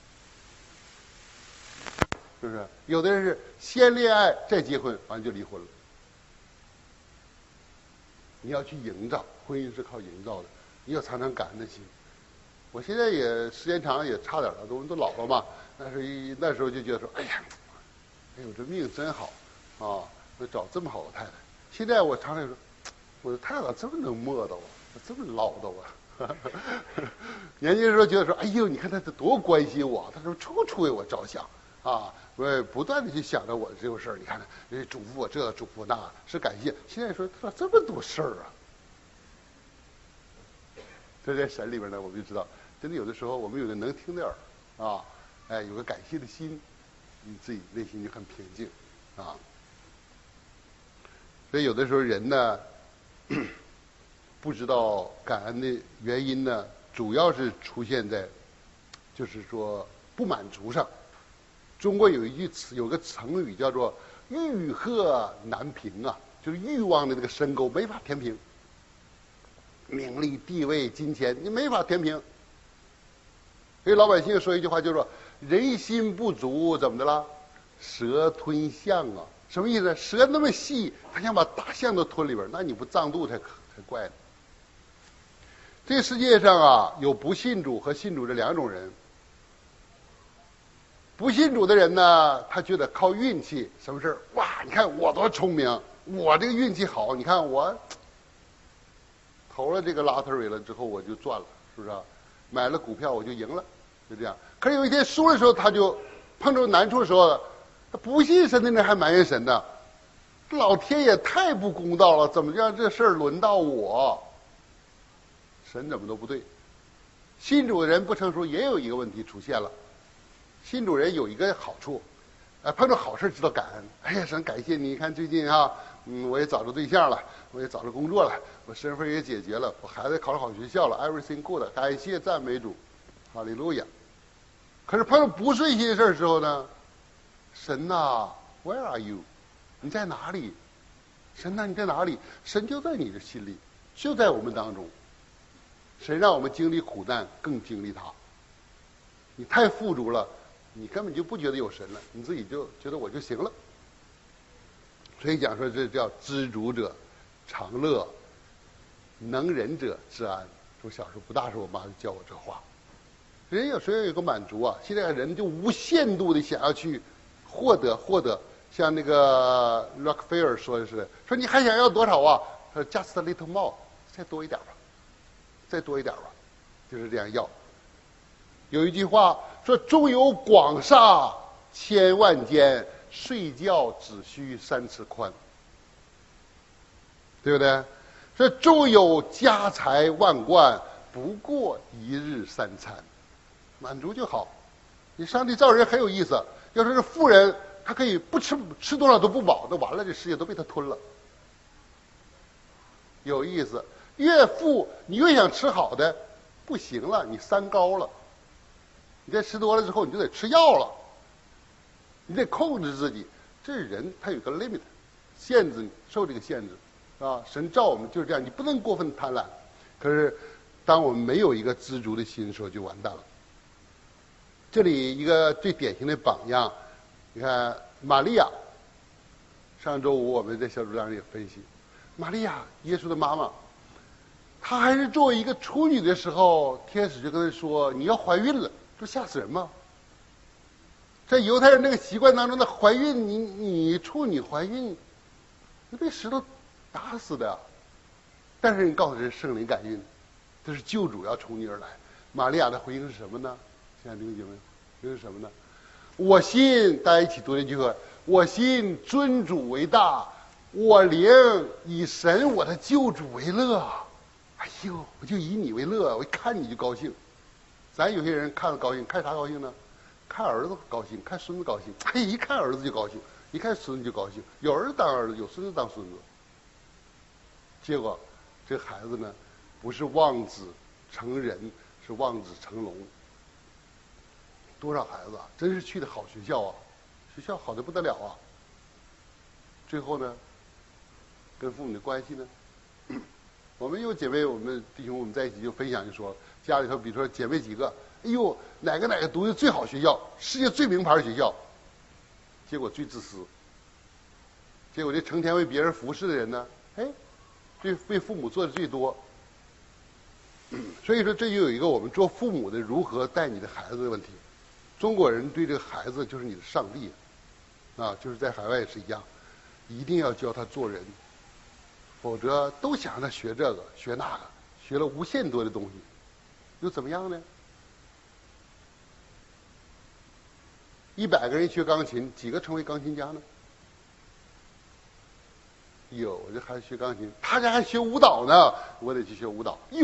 是不是？有的人是先恋爱再结婚，完了就离婚了。你要去营造，婚姻是靠营造的，你要常常感恩的心。我现在也时间长了也差点了，都都老了嘛。那时候那时候就觉得说，哎呀，哎呦，这命真好啊，能找这么好的太太。现在我常常说，我的太太这么能磨叨啊，这么唠叨啊。年轻时候觉得说，哎呦，你看他多关心我，他说处处为我着想啊。我不断的去想着我的这个事儿，你看，人嘱咐我这，嘱咐我那，是感谢。现在说他咋这么多事儿啊？这在神里边呢，我们就知道， 真的有的时候我们有个能听的耳啊，哎，有个感谢的心，你自己内心就很平静啊。所以有的时候人呢，不知道感恩的原因呢，主要是出现在，就是说不满足上。中国有一句词，有个成语叫做“欲壑难平”啊，就是欲望的那个深沟没法填平。名利、地位、金钱，你没法填平。所以老百姓说一句话，就是说人心不足，怎么的了？蛇吞象啊，什么意思？蛇那么细，它想把大象都吞里边，那你不胀肚才才怪呢。这个世界上啊，有不信主和信主这两种人。不信主的人呢，他觉得靠运气，什么事儿？哇，你看我多聪明，我这个运气好，你看我投了这个拉特瑞了之后我就赚了，是不是啊？买了股票我就赢了，就这样。可是有一天输的时候，他就碰着难处的时候，他不信神的人还埋怨神呢，老天爷太不公道了，怎么让这事儿轮到我？神怎么都不对。信主的人不成熟，也有一个问题出现了。信主人有一个好处，呃，碰到好事知道感恩。哎呀，神感谢你！你看最近啊，嗯，我也找着对象了，我也找着工作了，我身份也解决了，我孩子考上好学校了 ，everything good， 感谢赞美主，哈利路亚。可是碰到不顺心的事的时候呢，神呐、啊、，Where are you？ 你在哪里？神呐、啊，你在哪里？神就在你的心里，就在我们当中。神让我们经历苦难，更经历他。你太富足了。你根本就不觉得有神了，你自己就觉得我就行了。所以讲说这叫知足者常乐，能忍者知安。我小时候不大时候，我妈就教我这话。人有时候有个满足啊，现在人就无限度的想要去获得获得，像那个 Rockefeller 说的是，说你还想要多少啊？他说 Just a little more， 再多一点吧，再多一点吧，就是这样要。有一句话说：“纵有广厦千万间，睡觉只需三尺宽。”对不对？说纵有家财万贯，不过一日三餐，满足就好。你上帝造人很有意思，要说是富人，他可以不吃吃多少都不饱，那完了，这世界都被他吞了。有意思，越富你越想吃好的，不行了，你三高了。你再吃多了之后，你就得吃药了。你得控制自己，这人他有个 limit， 限制你，受这个限制，啊，神造我们就是这样，你不能过分贪婪。可是，当我们没有一个知足的心的时候，就完蛋了。这里一个最典型的榜样，你看玛利亚。上周五我们在小组长里也分析，玛利亚耶稣的妈妈，她还是作为一个处女的时候，天使就跟她说：“你要怀孕了。”这吓死人吗？在犹太人那个习惯当中，那怀孕，你你处女怀孕，你被石头打死的。但是你告诉人圣灵感孕，这是救主要从你而来。玛利亚的回应是什么呢？亲爱的弟兄姐妹，这是什么呢？我信，大家一起读这句话：我信尊主为大，我灵以神我的救主为乐。哎呦，我就以你为乐，我一看你就高兴。咱有些人看着高兴，看啥高兴呢？看儿子高兴，看孙子高兴。哎，一看儿子就高兴，一看孙子就高兴。有儿子当儿子，有孙子当孙子。结果，这孩子呢，不是望子成人，是望子成龙。多少孩子啊，真是去的好学校啊，学校好的不得了啊。最后呢，跟父母的关系呢？我们有姐妹，我们弟兄我们在一起就分享就说。家里头，比如说姐妹几个，哎呦，哪个哪个读的最好学校，世界最名牌学校，结果最自私。结果这成天为别人服侍的人呢，哎，对为父母做的最多。所以说，这就有一个我们做父母的如何带你的孩子的问题。中国人对这个孩子就是你的上帝，啊，就是在海外也是一样，一定要教他做人，否则都想让他学这个学那个，学了无限多的东西。又怎么样呢？一百个人学钢琴，几个成为钢琴家呢？有，这还学钢琴，他家还学舞蹈呢，我得去学舞蹈。哟，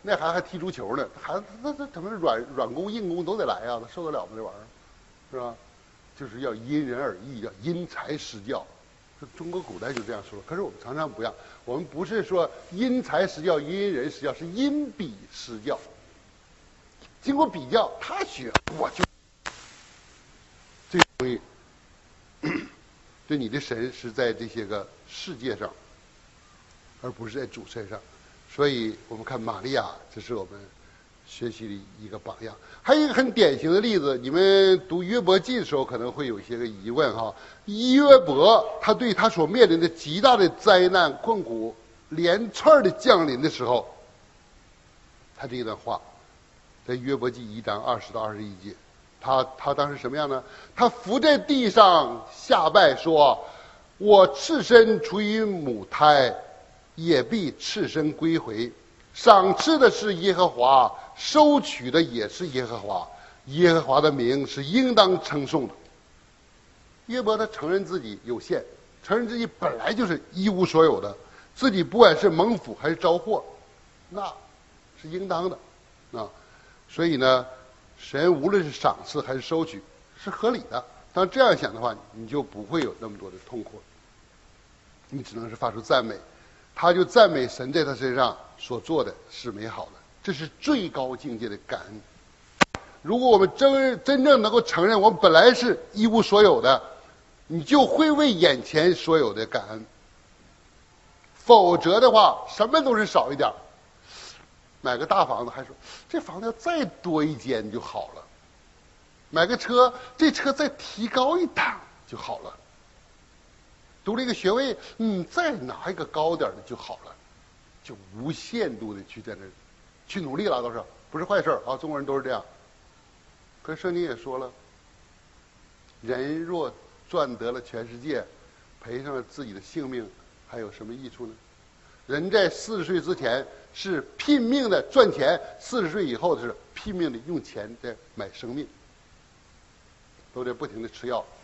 那孩子还踢足球呢，孩子他他他们软软功硬功都得来啊，他受得了吗这玩意儿，是吧？就是要因人而异，要因材施教。中国古代就这样说，可是我们常常不一样，我们不是说因材施教、因人施教，是因比施教。经过比较，他学我就这个东西，对你的神是在这些个世界上，而不是在主身上。所以我们看玛利亚，这是我们学习的一个榜样。还有一个很典型的例子，你们读约伯记的时候可能会有一些个疑问哈。约伯他对他所面临的极大的灾难困苦连串的降临的时候，他这一段话，在约伯记一章二十到二十一节，他他当时什么样呢？他伏在地上下拜说：“我赤身出于母胎，也必赤身归回。赏赐的是耶和华，收取的也是耶和华。耶和华的名是应当称颂的。”约伯他承认自己有限，承认自己本来就是一无所有的，自己不管是蒙福还是遭祸，那是应当的啊。所以呢，神无论是赏赐还是收取，是合理的。当这样想的话，你就不会有那么多的痛苦，你只能是发出赞美。他就赞美神在他身上所做的是美好的，这是最高境界的感恩。如果我们真真正能够承认我们本来是一无所有的，你就会为眼前所有的感恩。否则的话，什么都是少一点。买个大房子还说这房子要再多一间就好了，买个车这车再提高一档就好了，读了一个学位，嗯，再拿一个高点的就好了，就无限度的去在那去努力了，都是不是坏事啊？中国人都是这样。可是圣经也说了，人若赚得了全世界，赔上了自己的性命，还有什么益处呢？人在四十岁之前是拼命的赚钱，四十岁以后是拼命的用钱在买生命，都在不停的吃药。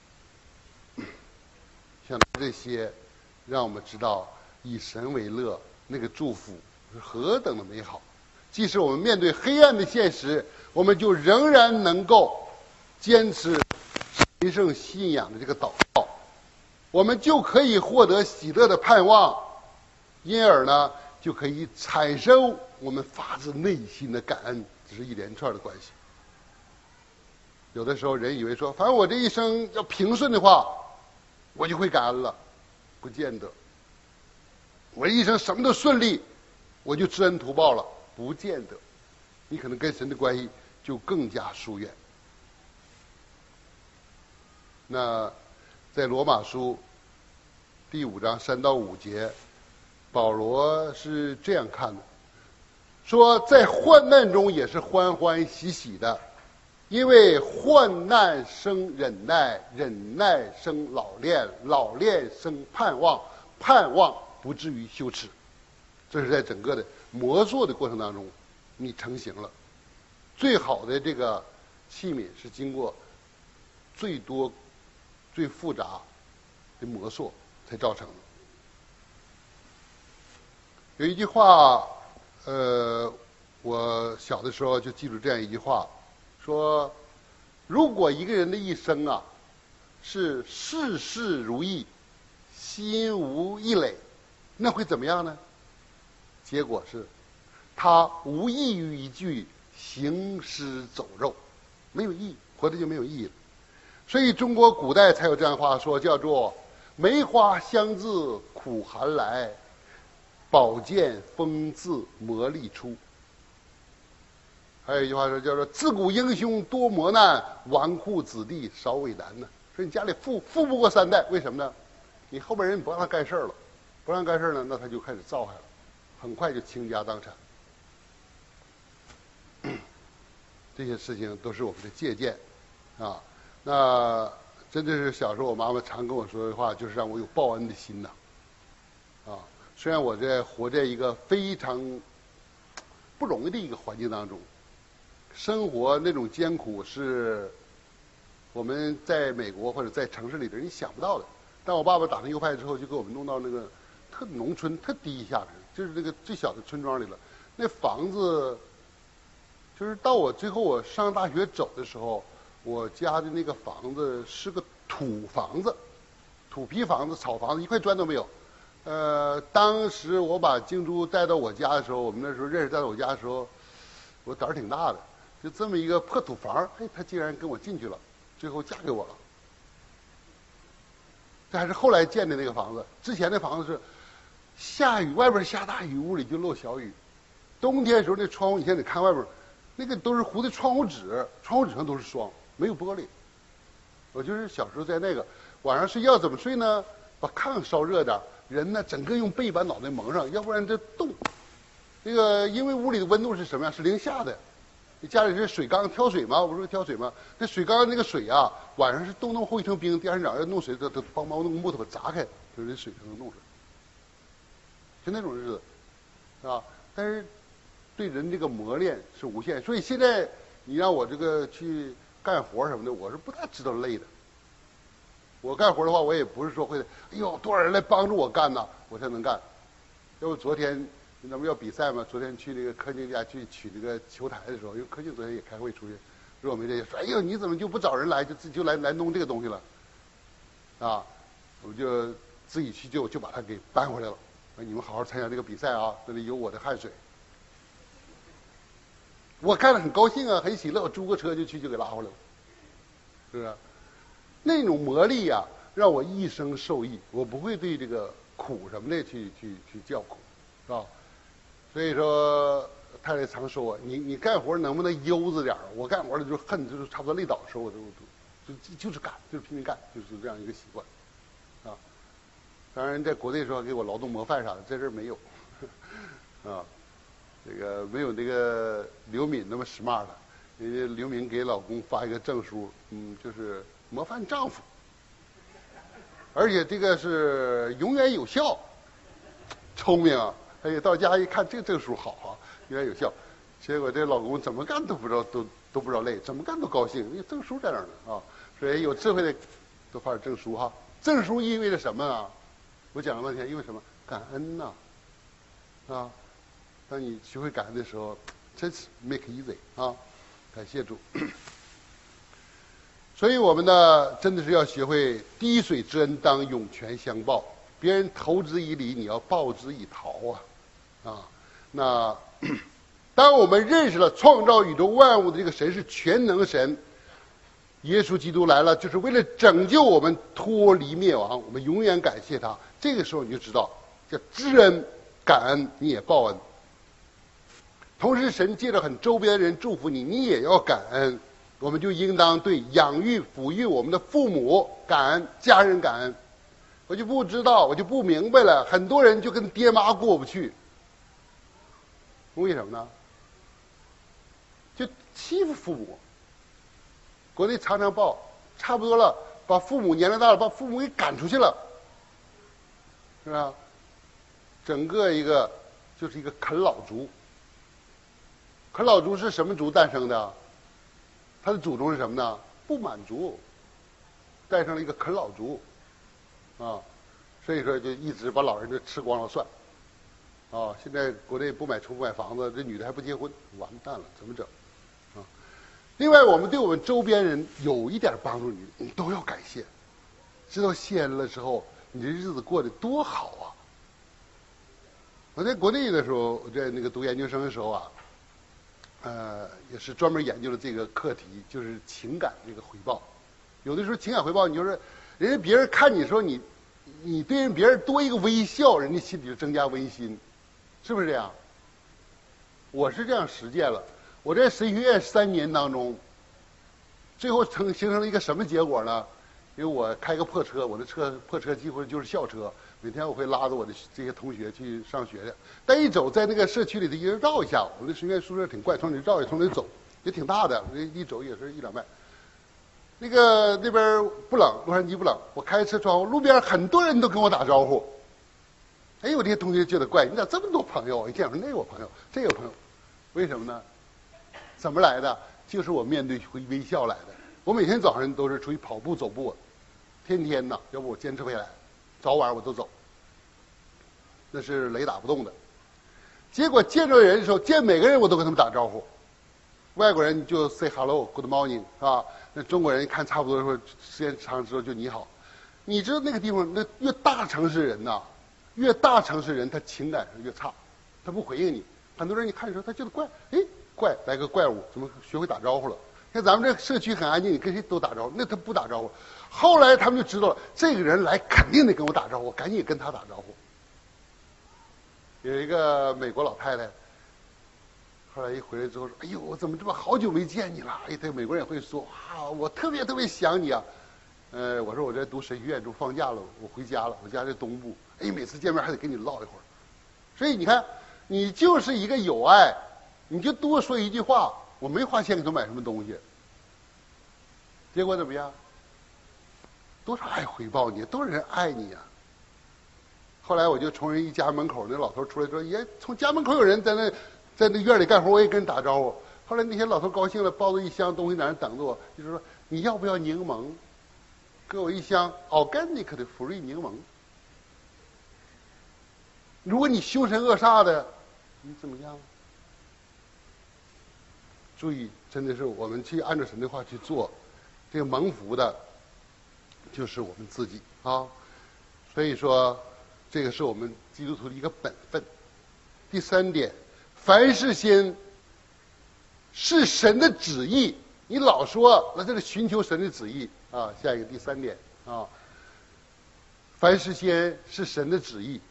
像这些，让我们知道以神为乐那个祝福是何等的美好。即使我们面对黑暗的现实，我们就仍然能够坚持神圣信仰的这个祷告，我们就可以获得喜乐的盼望，因而呢，就可以产生我们发自内心的感恩。这是一连串的关系。有的时候人以为说，反正我这一生要平顺的话，我就会感恩了，不见得。我一生什么都顺利，我就知恩图报了，不见得。你可能跟神的关系就更加疏远。那在罗马书第五章三到五节，保罗是这样看的，说在患难中也是欢欢喜喜的，因为患难生忍耐，忍耐生老练，老练生盼望，盼望不至于羞耻。这是在整个的磨塑的过程当中，你成型了。最好的这个器皿是经过最多、最复杂的磨塑才造成的。有一句话，呃，我小的时候就记住这样一句话，说，如果一个人的一生啊，是事事如意，心无一累，那会怎么样呢？结果是，他无异于一具行尸走肉，没有意义，活着就没有意义了。所以中国古代才有这样的话说，叫做梅花香自苦寒来，宝剑锋自磨砺出。还有一句话说，叫做自古英雄多磨难，纨绔子弟少为难呢。说你家里富富不过三代，为什么呢？你后边人不让他干事了，不让干事呢，那他就开始造害了，很快就倾家荡产。这些事情都是我们的借鉴啊。那真的是小时候我妈妈常跟我说的话，就是让我有报恩的心呐。啊，虽然我在活在一个非常不容易的一个环境当中，生活那种艰苦是我们在美国或者在城市里的人想不到的。但我爸爸打上右派之后，就给我们弄到那个特农村特低下的，就是那个最小的村庄里了。 那房子，就是到我最后我上大学走的时候，我家的那个房子是个土房子，土坯房子、草房子，一块砖都没有。呃，当时我把静珠带到我家的时候，我们那时候认识，带到我家的时候，我胆儿挺大的，就这么一个破土房，哎，她竟然跟我进去了，最后嫁给我了。这还是后来建的那个房子，之前那房子是下雨，外边下大雨，屋里就漏小雨。冬天的时候，那窗户你现在得看外边，那个都是糊的窗户纸，窗户纸上都是霜，没有玻璃。我就是小时候在那个晚上睡觉怎么睡呢？把炕烧热点，人呢整个用被把脑袋蒙上，要不然这冻。那个因为屋里的温度是什么呀？是零下的。你家里是水缸挑水吗？我不是挑水吗？那水缸那个水啊，晚上是冻冻厚一层冰，第二天早上要弄水，它它帮忙弄个木头把砸开，就是这水才能弄出来。就那种日子，是吧？但是对人这个磨练是无限，所以现在你让我这个去干活什么的，我是不大知道累的。我干活的话，我也不是说会，哎呦，多少人来帮助我干呐，我才能干。要不昨天咱们要比赛嘛，昨天去那个柯静家去取那个球台的时候，因为柯静昨天也开会出去，如果没这些说，哎呦，你怎么就不找人来，就自己就来来弄这个东西了，啊，我们就自己去就就把它给搬回来了。你们好好参加这个比赛啊，这里有我的汗水。我干得很高兴啊，很喜乐，我租个车就去就给拉回来了，是不是？那种磨砺呀、啊，让我一生受益，我不会对这个苦什么的去去去叫苦，是吧？所以说太太常说我，你你干活能不能悠着点儿？我干活的就恨，就是差不多累倒的时候，我都就就就是干，就是拼命干，就是这样一个习惯，啊。当然，在国内的时候给我劳动模范啥的，在这儿没有，啊，这个没有那个刘敏那么 smart， 人家刘敏给老公发一个证书，嗯，就是模范丈夫，而且这个是永远有效，聪明啊！哎呀，到家一看这个证书好啊，永远有效。结果这老公怎么干都不知道，都都不知道累，怎么干都高兴，因为证书在那儿呢啊！所以有智慧的都发点证书哈。证书意味着什么啊？我讲了半天，因为什么？感恩呐、啊，啊！当你学会感恩的时候，真是 make easy 啊！感谢主。所以我们呢，真的是要学会滴水之恩当涌泉相报，别人投之以礼，你要报之以桃啊！啊，那当我们认识了创造宇宙万物的这个神是全能神。耶稣基督来了，就是为了拯救我们脱离灭亡。我们永远感谢他。这个时候你就知道，叫知恩感恩，你也报恩。同时，神借着很周边的人祝福你，你也要感恩。我们就应当对养育、抚育我们的父母感恩，家人感恩。我就不知道，我就不明白了，很多人就跟爹妈过不去，为什么呢？就欺负父母。国内常常报，差不多了，把父母年龄大了，把父母给赶出去了，是吧？整个一个就是一个啃老族。啃老族是什么族诞生的？他的祖宗是什么呢？不满族，诞生了一个啃老族，啊，所以说就一直把老人就吃光了算，啊，现在国内不买车不买房子，这女的还不结婚，完蛋了，怎么整？另外，我们对我们周边人有一点帮助，你你都要感谢，知道谢恩了之后，你这日子过得多好啊！我在国内的时候，我在那个读研究生的时候啊，呃，也是专门研究了这个课题，就是情感这个回报。有的时候情感回报，你就是人家别人看你说你，你对人别人多一个微笑，人家心里就增加温馨，是不是这样？我是这样实践了。我在神学院三年当中，最后成形成了一个什么结果呢？因为我开个破车，我的车破车几乎就是校车，每天我会拉着我的这些同学去上学的。但一走在那个社区里头，一人绕一下，我们的神学院宿舍挺怪，从里绕也从里走，也挺大的，一走也是一两迈。那个那边不冷，洛杉矶不冷，我开车窗户，路边很多人都跟我打招呼。哎，我这些同学觉得怪，你咋这么多朋友？一见说那个我朋友，这个朋友，为什么呢？怎么来的？就是我面对回微笑来的。我每天早上都是出去跑步、走步，天天呐，要不我坚持不下来，早晚我都走。那是雷打不动的。 结果见着人的时候，见每个人我都跟他们打招呼。外国人就 say hello，good morning， 啊，那中国人看差不多的时候，时间长之后就你好。你知道那个地方，那越大城市人呐，越大城市人他情感上越差，他不回应你。很多人你看的时候，他觉得怪，哎，怪来个怪物，怎么学会打招呼了？像咱们这社区很安静，你跟谁都打招呼，那他不打招呼。后来他们就知道了，这个人来肯定得跟我打招呼，赶紧跟他打招呼。有一个美国老太太，后来一回来之后说：“哎呦，我怎么这么好久没见你了？”哎，这个美国人也会说：“啊，我特别特别想你啊。”呃，我说我在读神学院，就放假了，我回家了，我家在东部。哎，每次见面还得跟你唠一会儿。所以你看，你就是一个有爱，你就多说一句话，我没花钱给他买什么东西，结果怎么样？多少爱回报你，多少人爱你啊！后来我就从人一家门口，那老头出来说：“也从家门口有人在那，在那院里干活，我也跟人打招呼。”后来那些老头高兴了，抱着一箱东西在那等着我，就说：“你要不要柠檬？给我一箱 organic 的福瑞柠檬。如果你凶神恶煞的，你怎么样？”注意，真的是我们去按照神的话去做，这个蒙福的，就是我们自己啊。所以说，这个是我们基督徒的一个本分。第三点，凡事先是神的旨意。你老说那这是寻求神的旨意啊。下一个第三点啊，凡事先是神的旨意，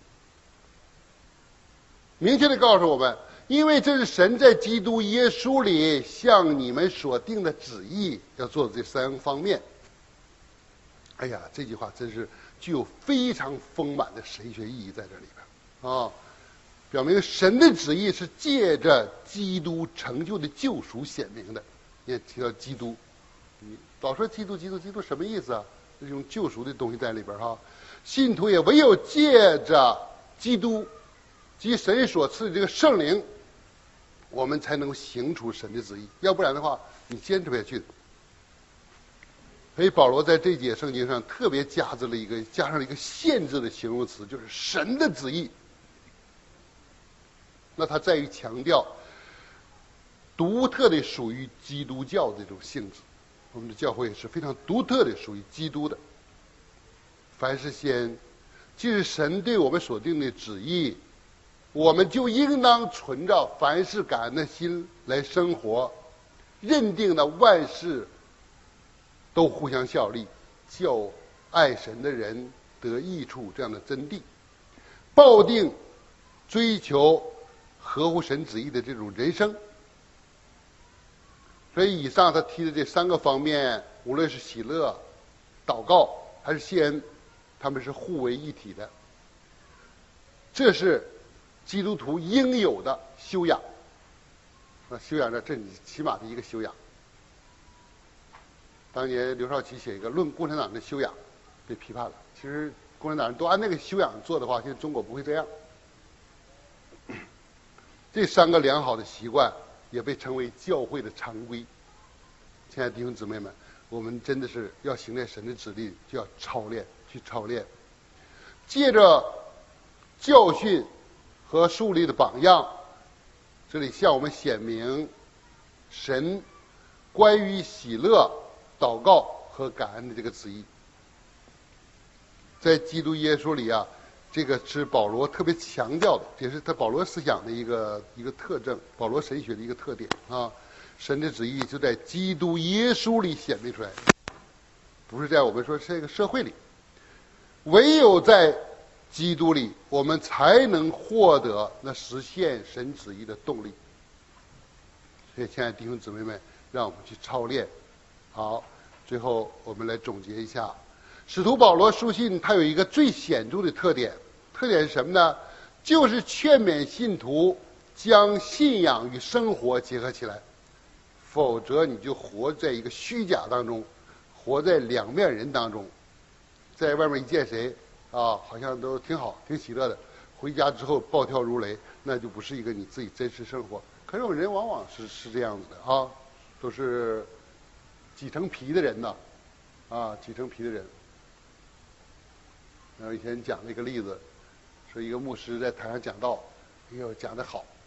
明确的告诉我们，因为这是神在基督耶稣里向你们所定的旨意，要做的这三方面。哎呀，这句话真是具有非常丰满的神学意义在这里边啊，表明神的旨意是借着基督成就的救赎显明的。也提到基督，你老说基督基督基督什么意思啊？这种救赎的东西在里边哈。信徒也唯有借着基督及神所赐的这个圣灵，我们才能行出神的旨意，要不然的话你坚持不下去。所以保罗在这节圣经上特别加之了一个加上了一个限制的形容词，就是神的旨意。那它在于强调独特的属于基督教的这种性质，我们的教会是非常独特的属于基督的。凡事先，既是神对我们所定的旨意，我们就应当存着凡事感恩的心来生活，认定了万事都互相效力，叫爱神的人得益处这样的真谛，抱定追求合乎神旨意的这种人生。所以以上他提的这三个方面，无论是喜乐、祷告还是谢恩，他们是互为一体的。这是基督徒应有的修养。啊，修养这这起码的一个修养。当年刘少奇写一个《论共产党的修养》，被批判了。其实共产党人都按那个修养做的话，现在中国不会这样。这三个良好的习惯也被称为教会的常规。亲爱的弟兄姊妹们，我们真的是要行在神的旨意，就要操练，去操练。借着教训和树立的榜样，这里向我们显明神关于喜乐、祷告和感恩的这个旨意。在基督耶稣里啊，这个是保罗特别强调的，也是他保罗思想的一个一个特征，保罗神学的一个特点啊。神的旨意就在基督耶稣里显明出来，不是在我们说这个社会里。唯有在基督里，我们才能获得那实现神旨意的动力。所以，亲爱的弟兄姊妹们，让我们去操练。好，最后我们来总结一下，使徒保罗书信它有一个最显著的特点，特点是什么呢？就是劝勉信徒将信仰与生活结合起来，否则你就活在一个虚假当中，活在两面人当中。在外面一见谁啊，好像都挺好，挺喜乐的，回家之后暴跳如雷，那就不是一个你自己真实生活。可是我们人往往是是这样子的啊，都是几层皮的人呐，啊，几层皮的人。然后以前讲了一个例子，说一个牧师在台上讲道，哎呦讲得好，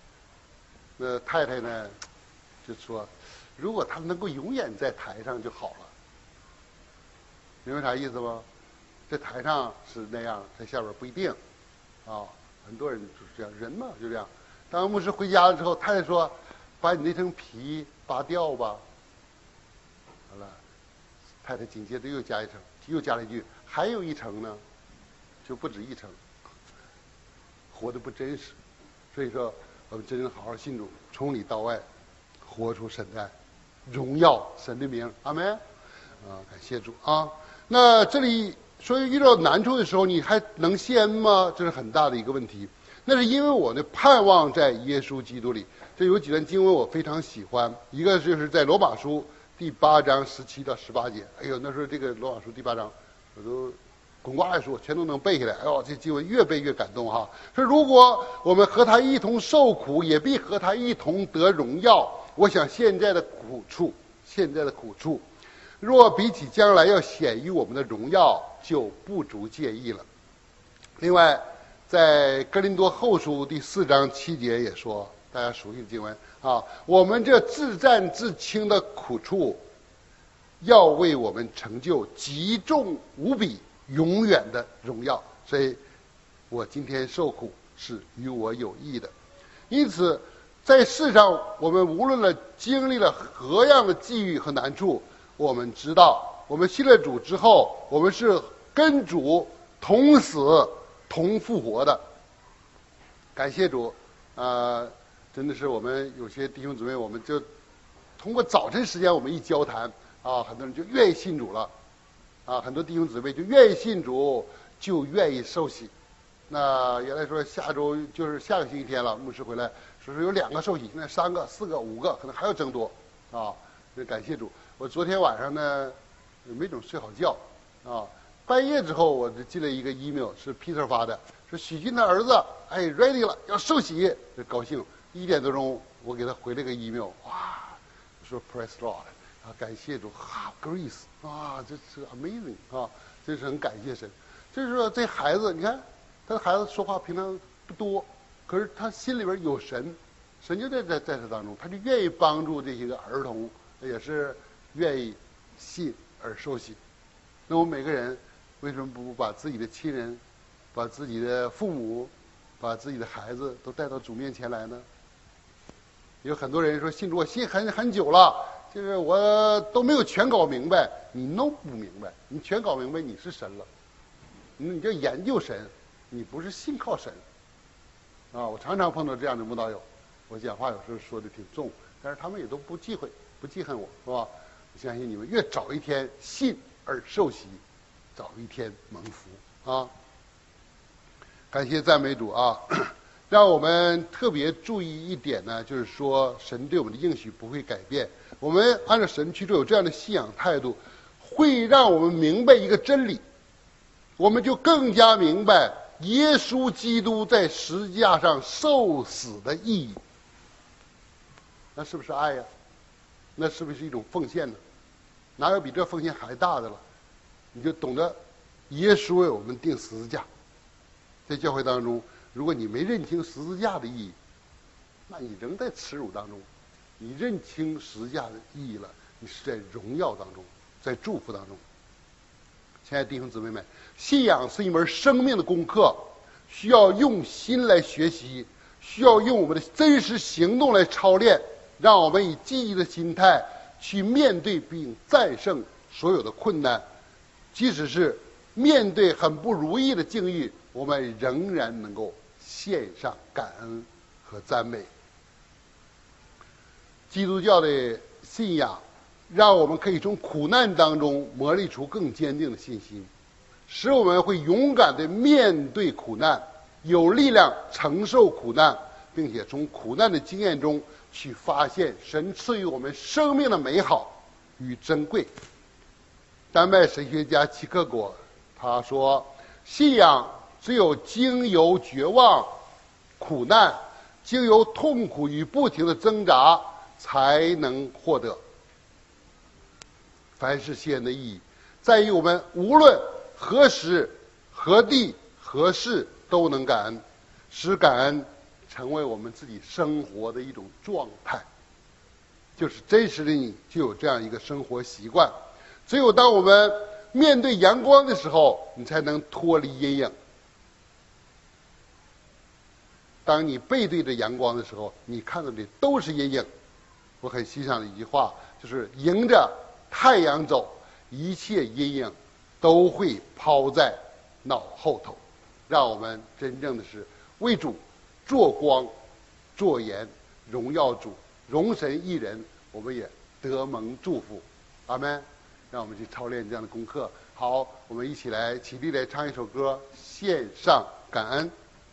那太太呢就说，如果他能够永远在台上就好了。明白啥意思吗？在台上是那样，在下边不一定。啊，很多人就是这样，人嘛就这样。当牧师回家了之后，太太说：“把你那层皮拔掉吧。”好了，太太紧接着又加一层，又加了一句：“还有一层呢，就不止一层。”活得不真实，所以说我们真正好好信主，从里到外，活出神的爱，荣耀神的名，阿门。啊，感谢主啊！那这里说遇到难处的时候，你还能谢恩吗？这是很大的一个问题。那是因为我呢盼望在耶稣基督里。这有几段经文我非常喜欢，一个就是在罗马书第八章十七到十八节。哎呦，那时候这个罗马书第八章，我都滚瓜烂熟，全都能背下来。哎呦，这经文越背越感动哈！说如果我们和他一同受苦，也必和他一同得荣耀。我想现在的苦处，现在的苦处，若比起将来要显于我们的荣耀，就不足介意了。另外，在哥林多后书第四章七节也说，大家熟悉的经文啊，我们这自战自轻的苦处，要为我们成就极重无比、永远的荣耀。所以，我今天受苦是与我有益的。因此，在世上，我们无论了经历了何样的际遇和难处，我们知道，我们信了主之后，我们是跟主同死同复活的。感谢主，呃，真的是我们有些弟兄姊妹，我们就通过早晨时间我们一交谈啊，很多人就愿意信主了，啊，很多弟兄姊妹就愿意信主，就愿意受洗。那原来说下周就是下个星期天了，牧师回来说是有两个受洗，现在三个、四个、五个，可能还要增多，啊，感谢主。我昨天晚上呢没准睡好觉，啊，半夜之后我就寄了一个 email， 是 Peter 发的，说许军的儿子哎 ready 了，要受洗，就高兴。一点多钟我给他回了个 email， 哇，说 Praise Lord， 啊，感谢主，啊 Grace， 啊，这是 amazing 啊，真是很感谢神。就是说这孩子，你看他的孩子说话平常不多，可是他心里边有神，神就在在在这当中，他就愿意帮助这些个儿童，也是愿意信而受洗。那我们每个人为什么不把自己的亲人、把自己的父母、把自己的孩子都带到主面前来呢？有很多人说信主我信很很久了，就是我都没有全搞明白。你弄不明白，你全搞明白你是神了，你就研究神，你不是信靠神。啊，我常常碰到这样的慕道友，我讲话有时候说的挺重，但是他们也都不忌讳、不记恨我，是吧？我相信你们越早一天信而受洗，早一天蒙福啊！感谢赞美主啊！让我们特别注意一点呢，就是说神对我们的应许不会改变。我们按照神去做，有这样的信仰态度，会让我们明白一个真理，我们就更加明白耶稣基督在十字架上受死的意义。那是不是爱呀？那是不是一种奉献呢？哪有比这奉献还大的了？你就懂得耶稣为我们定十字架。在教会当中，如果你没认清十字架的意义，那你仍在耻辱当中。你认清十字架的意义了，你是在荣耀当中，在祝福当中。亲爱的弟兄姊妹们，信仰是一门生命的功课，需要用心来学习，需要用我们的真实行动来操练，让我们以积极的心态去面对并战胜所有的困难，即使是面对很不如意的境遇，我们仍然能够献上感恩和赞美。基督教的信仰让我们可以从苦难当中磨砺出更坚定的信心，使我们会勇敢地面对苦难，有力量承受苦难，并且从苦难的经验中去发现神赐予我们生命的美好与珍贵。丹麦神学家齐克果他说，信仰只有经由绝望、苦难，经由痛苦与不停的挣扎才能获得。凡是信仰的意义，在于我们无论何时、何地、何事都能感恩，使感恩成为我们自己生活的一种状态。就是真实的你就有这样一个生活习惯。只有当我们面对阳光的时候，你才能脱离阴影。当你背对着阳光的时候，你看到的都是阴影。我很欣赏的一句话，就是迎着太阳走，一切阴影都会抛在脑后头。让我们真正的是为主做光做盐，荣耀主，荣神益人，我们也得蒙祝福。阿们。让我们去操练这样的功课。好，我们一起来起立来唱一首歌，献上感恩。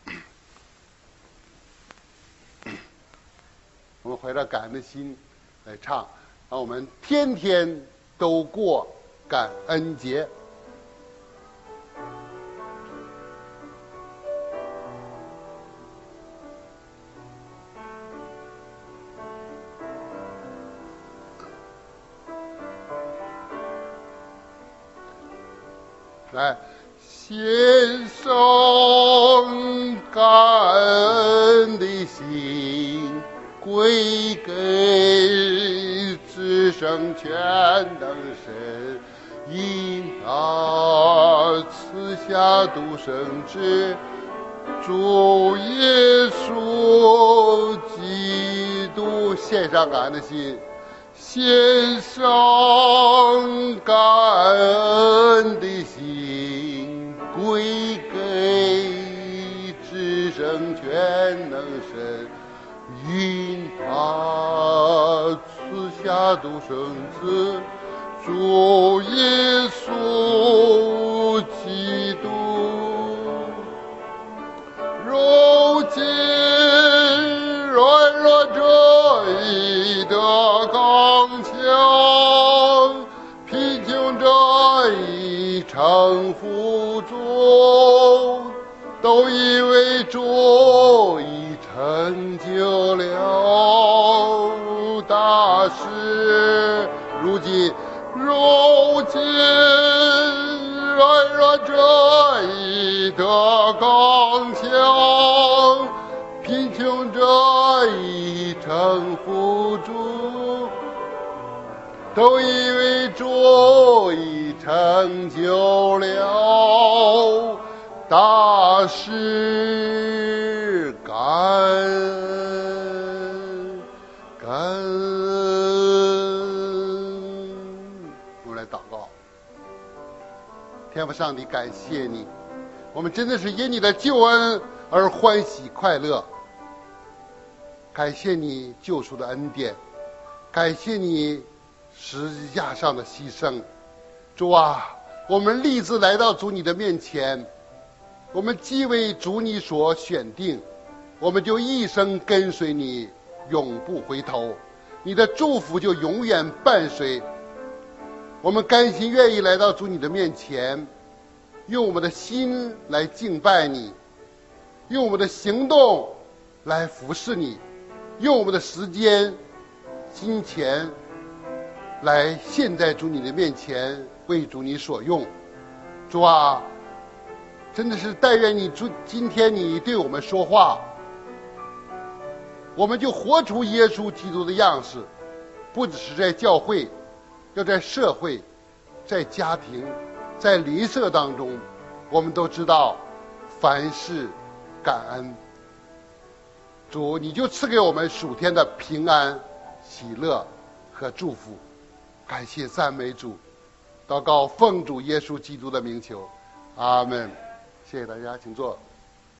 我们怀着感恩的心来唱，让我们天天都过感恩节。来，献上感恩的心，归给至圣全能神，因他赐下独生子主耶稣基督。献上感恩的心，献上感恩的心，归给至圣全能神，因他赐下独生子主耶稣基督。如今软弱者已得刚强，贫穷者已成富足，都因为主已成就了大事。如今如今软弱者已得刚强，贫穷者已成富足，都因为主已成就了大事。感恩感恩。我们来祷告。天父上帝，感谢你，我们真的是因你的救恩而欢喜快乐。感谢你救赎的恩典，感谢你十字架上的牺牲。主啊，我们立志来到主你的面前，我们既为主你所选定，我们就一生跟随你，永不回头。你的祝福就永远伴随。我们甘心愿意来到主你的面前，用我们的心来敬拜你，用我们的行动来服侍你，用我们的时间金钱来献在主你的面前，为主你所用。主啊，真的是但愿你主今天你对我们说话，我们就活出耶稣基督的样式，不只是在教会，要在社会，在家庭，在邻舍当中，我们都知道凡事感恩。主，你就赐给我们属天的平安、喜乐和祝福。感谢赞美主，祷告奉主耶稣基督的名求，阿门。谢谢大家，请坐。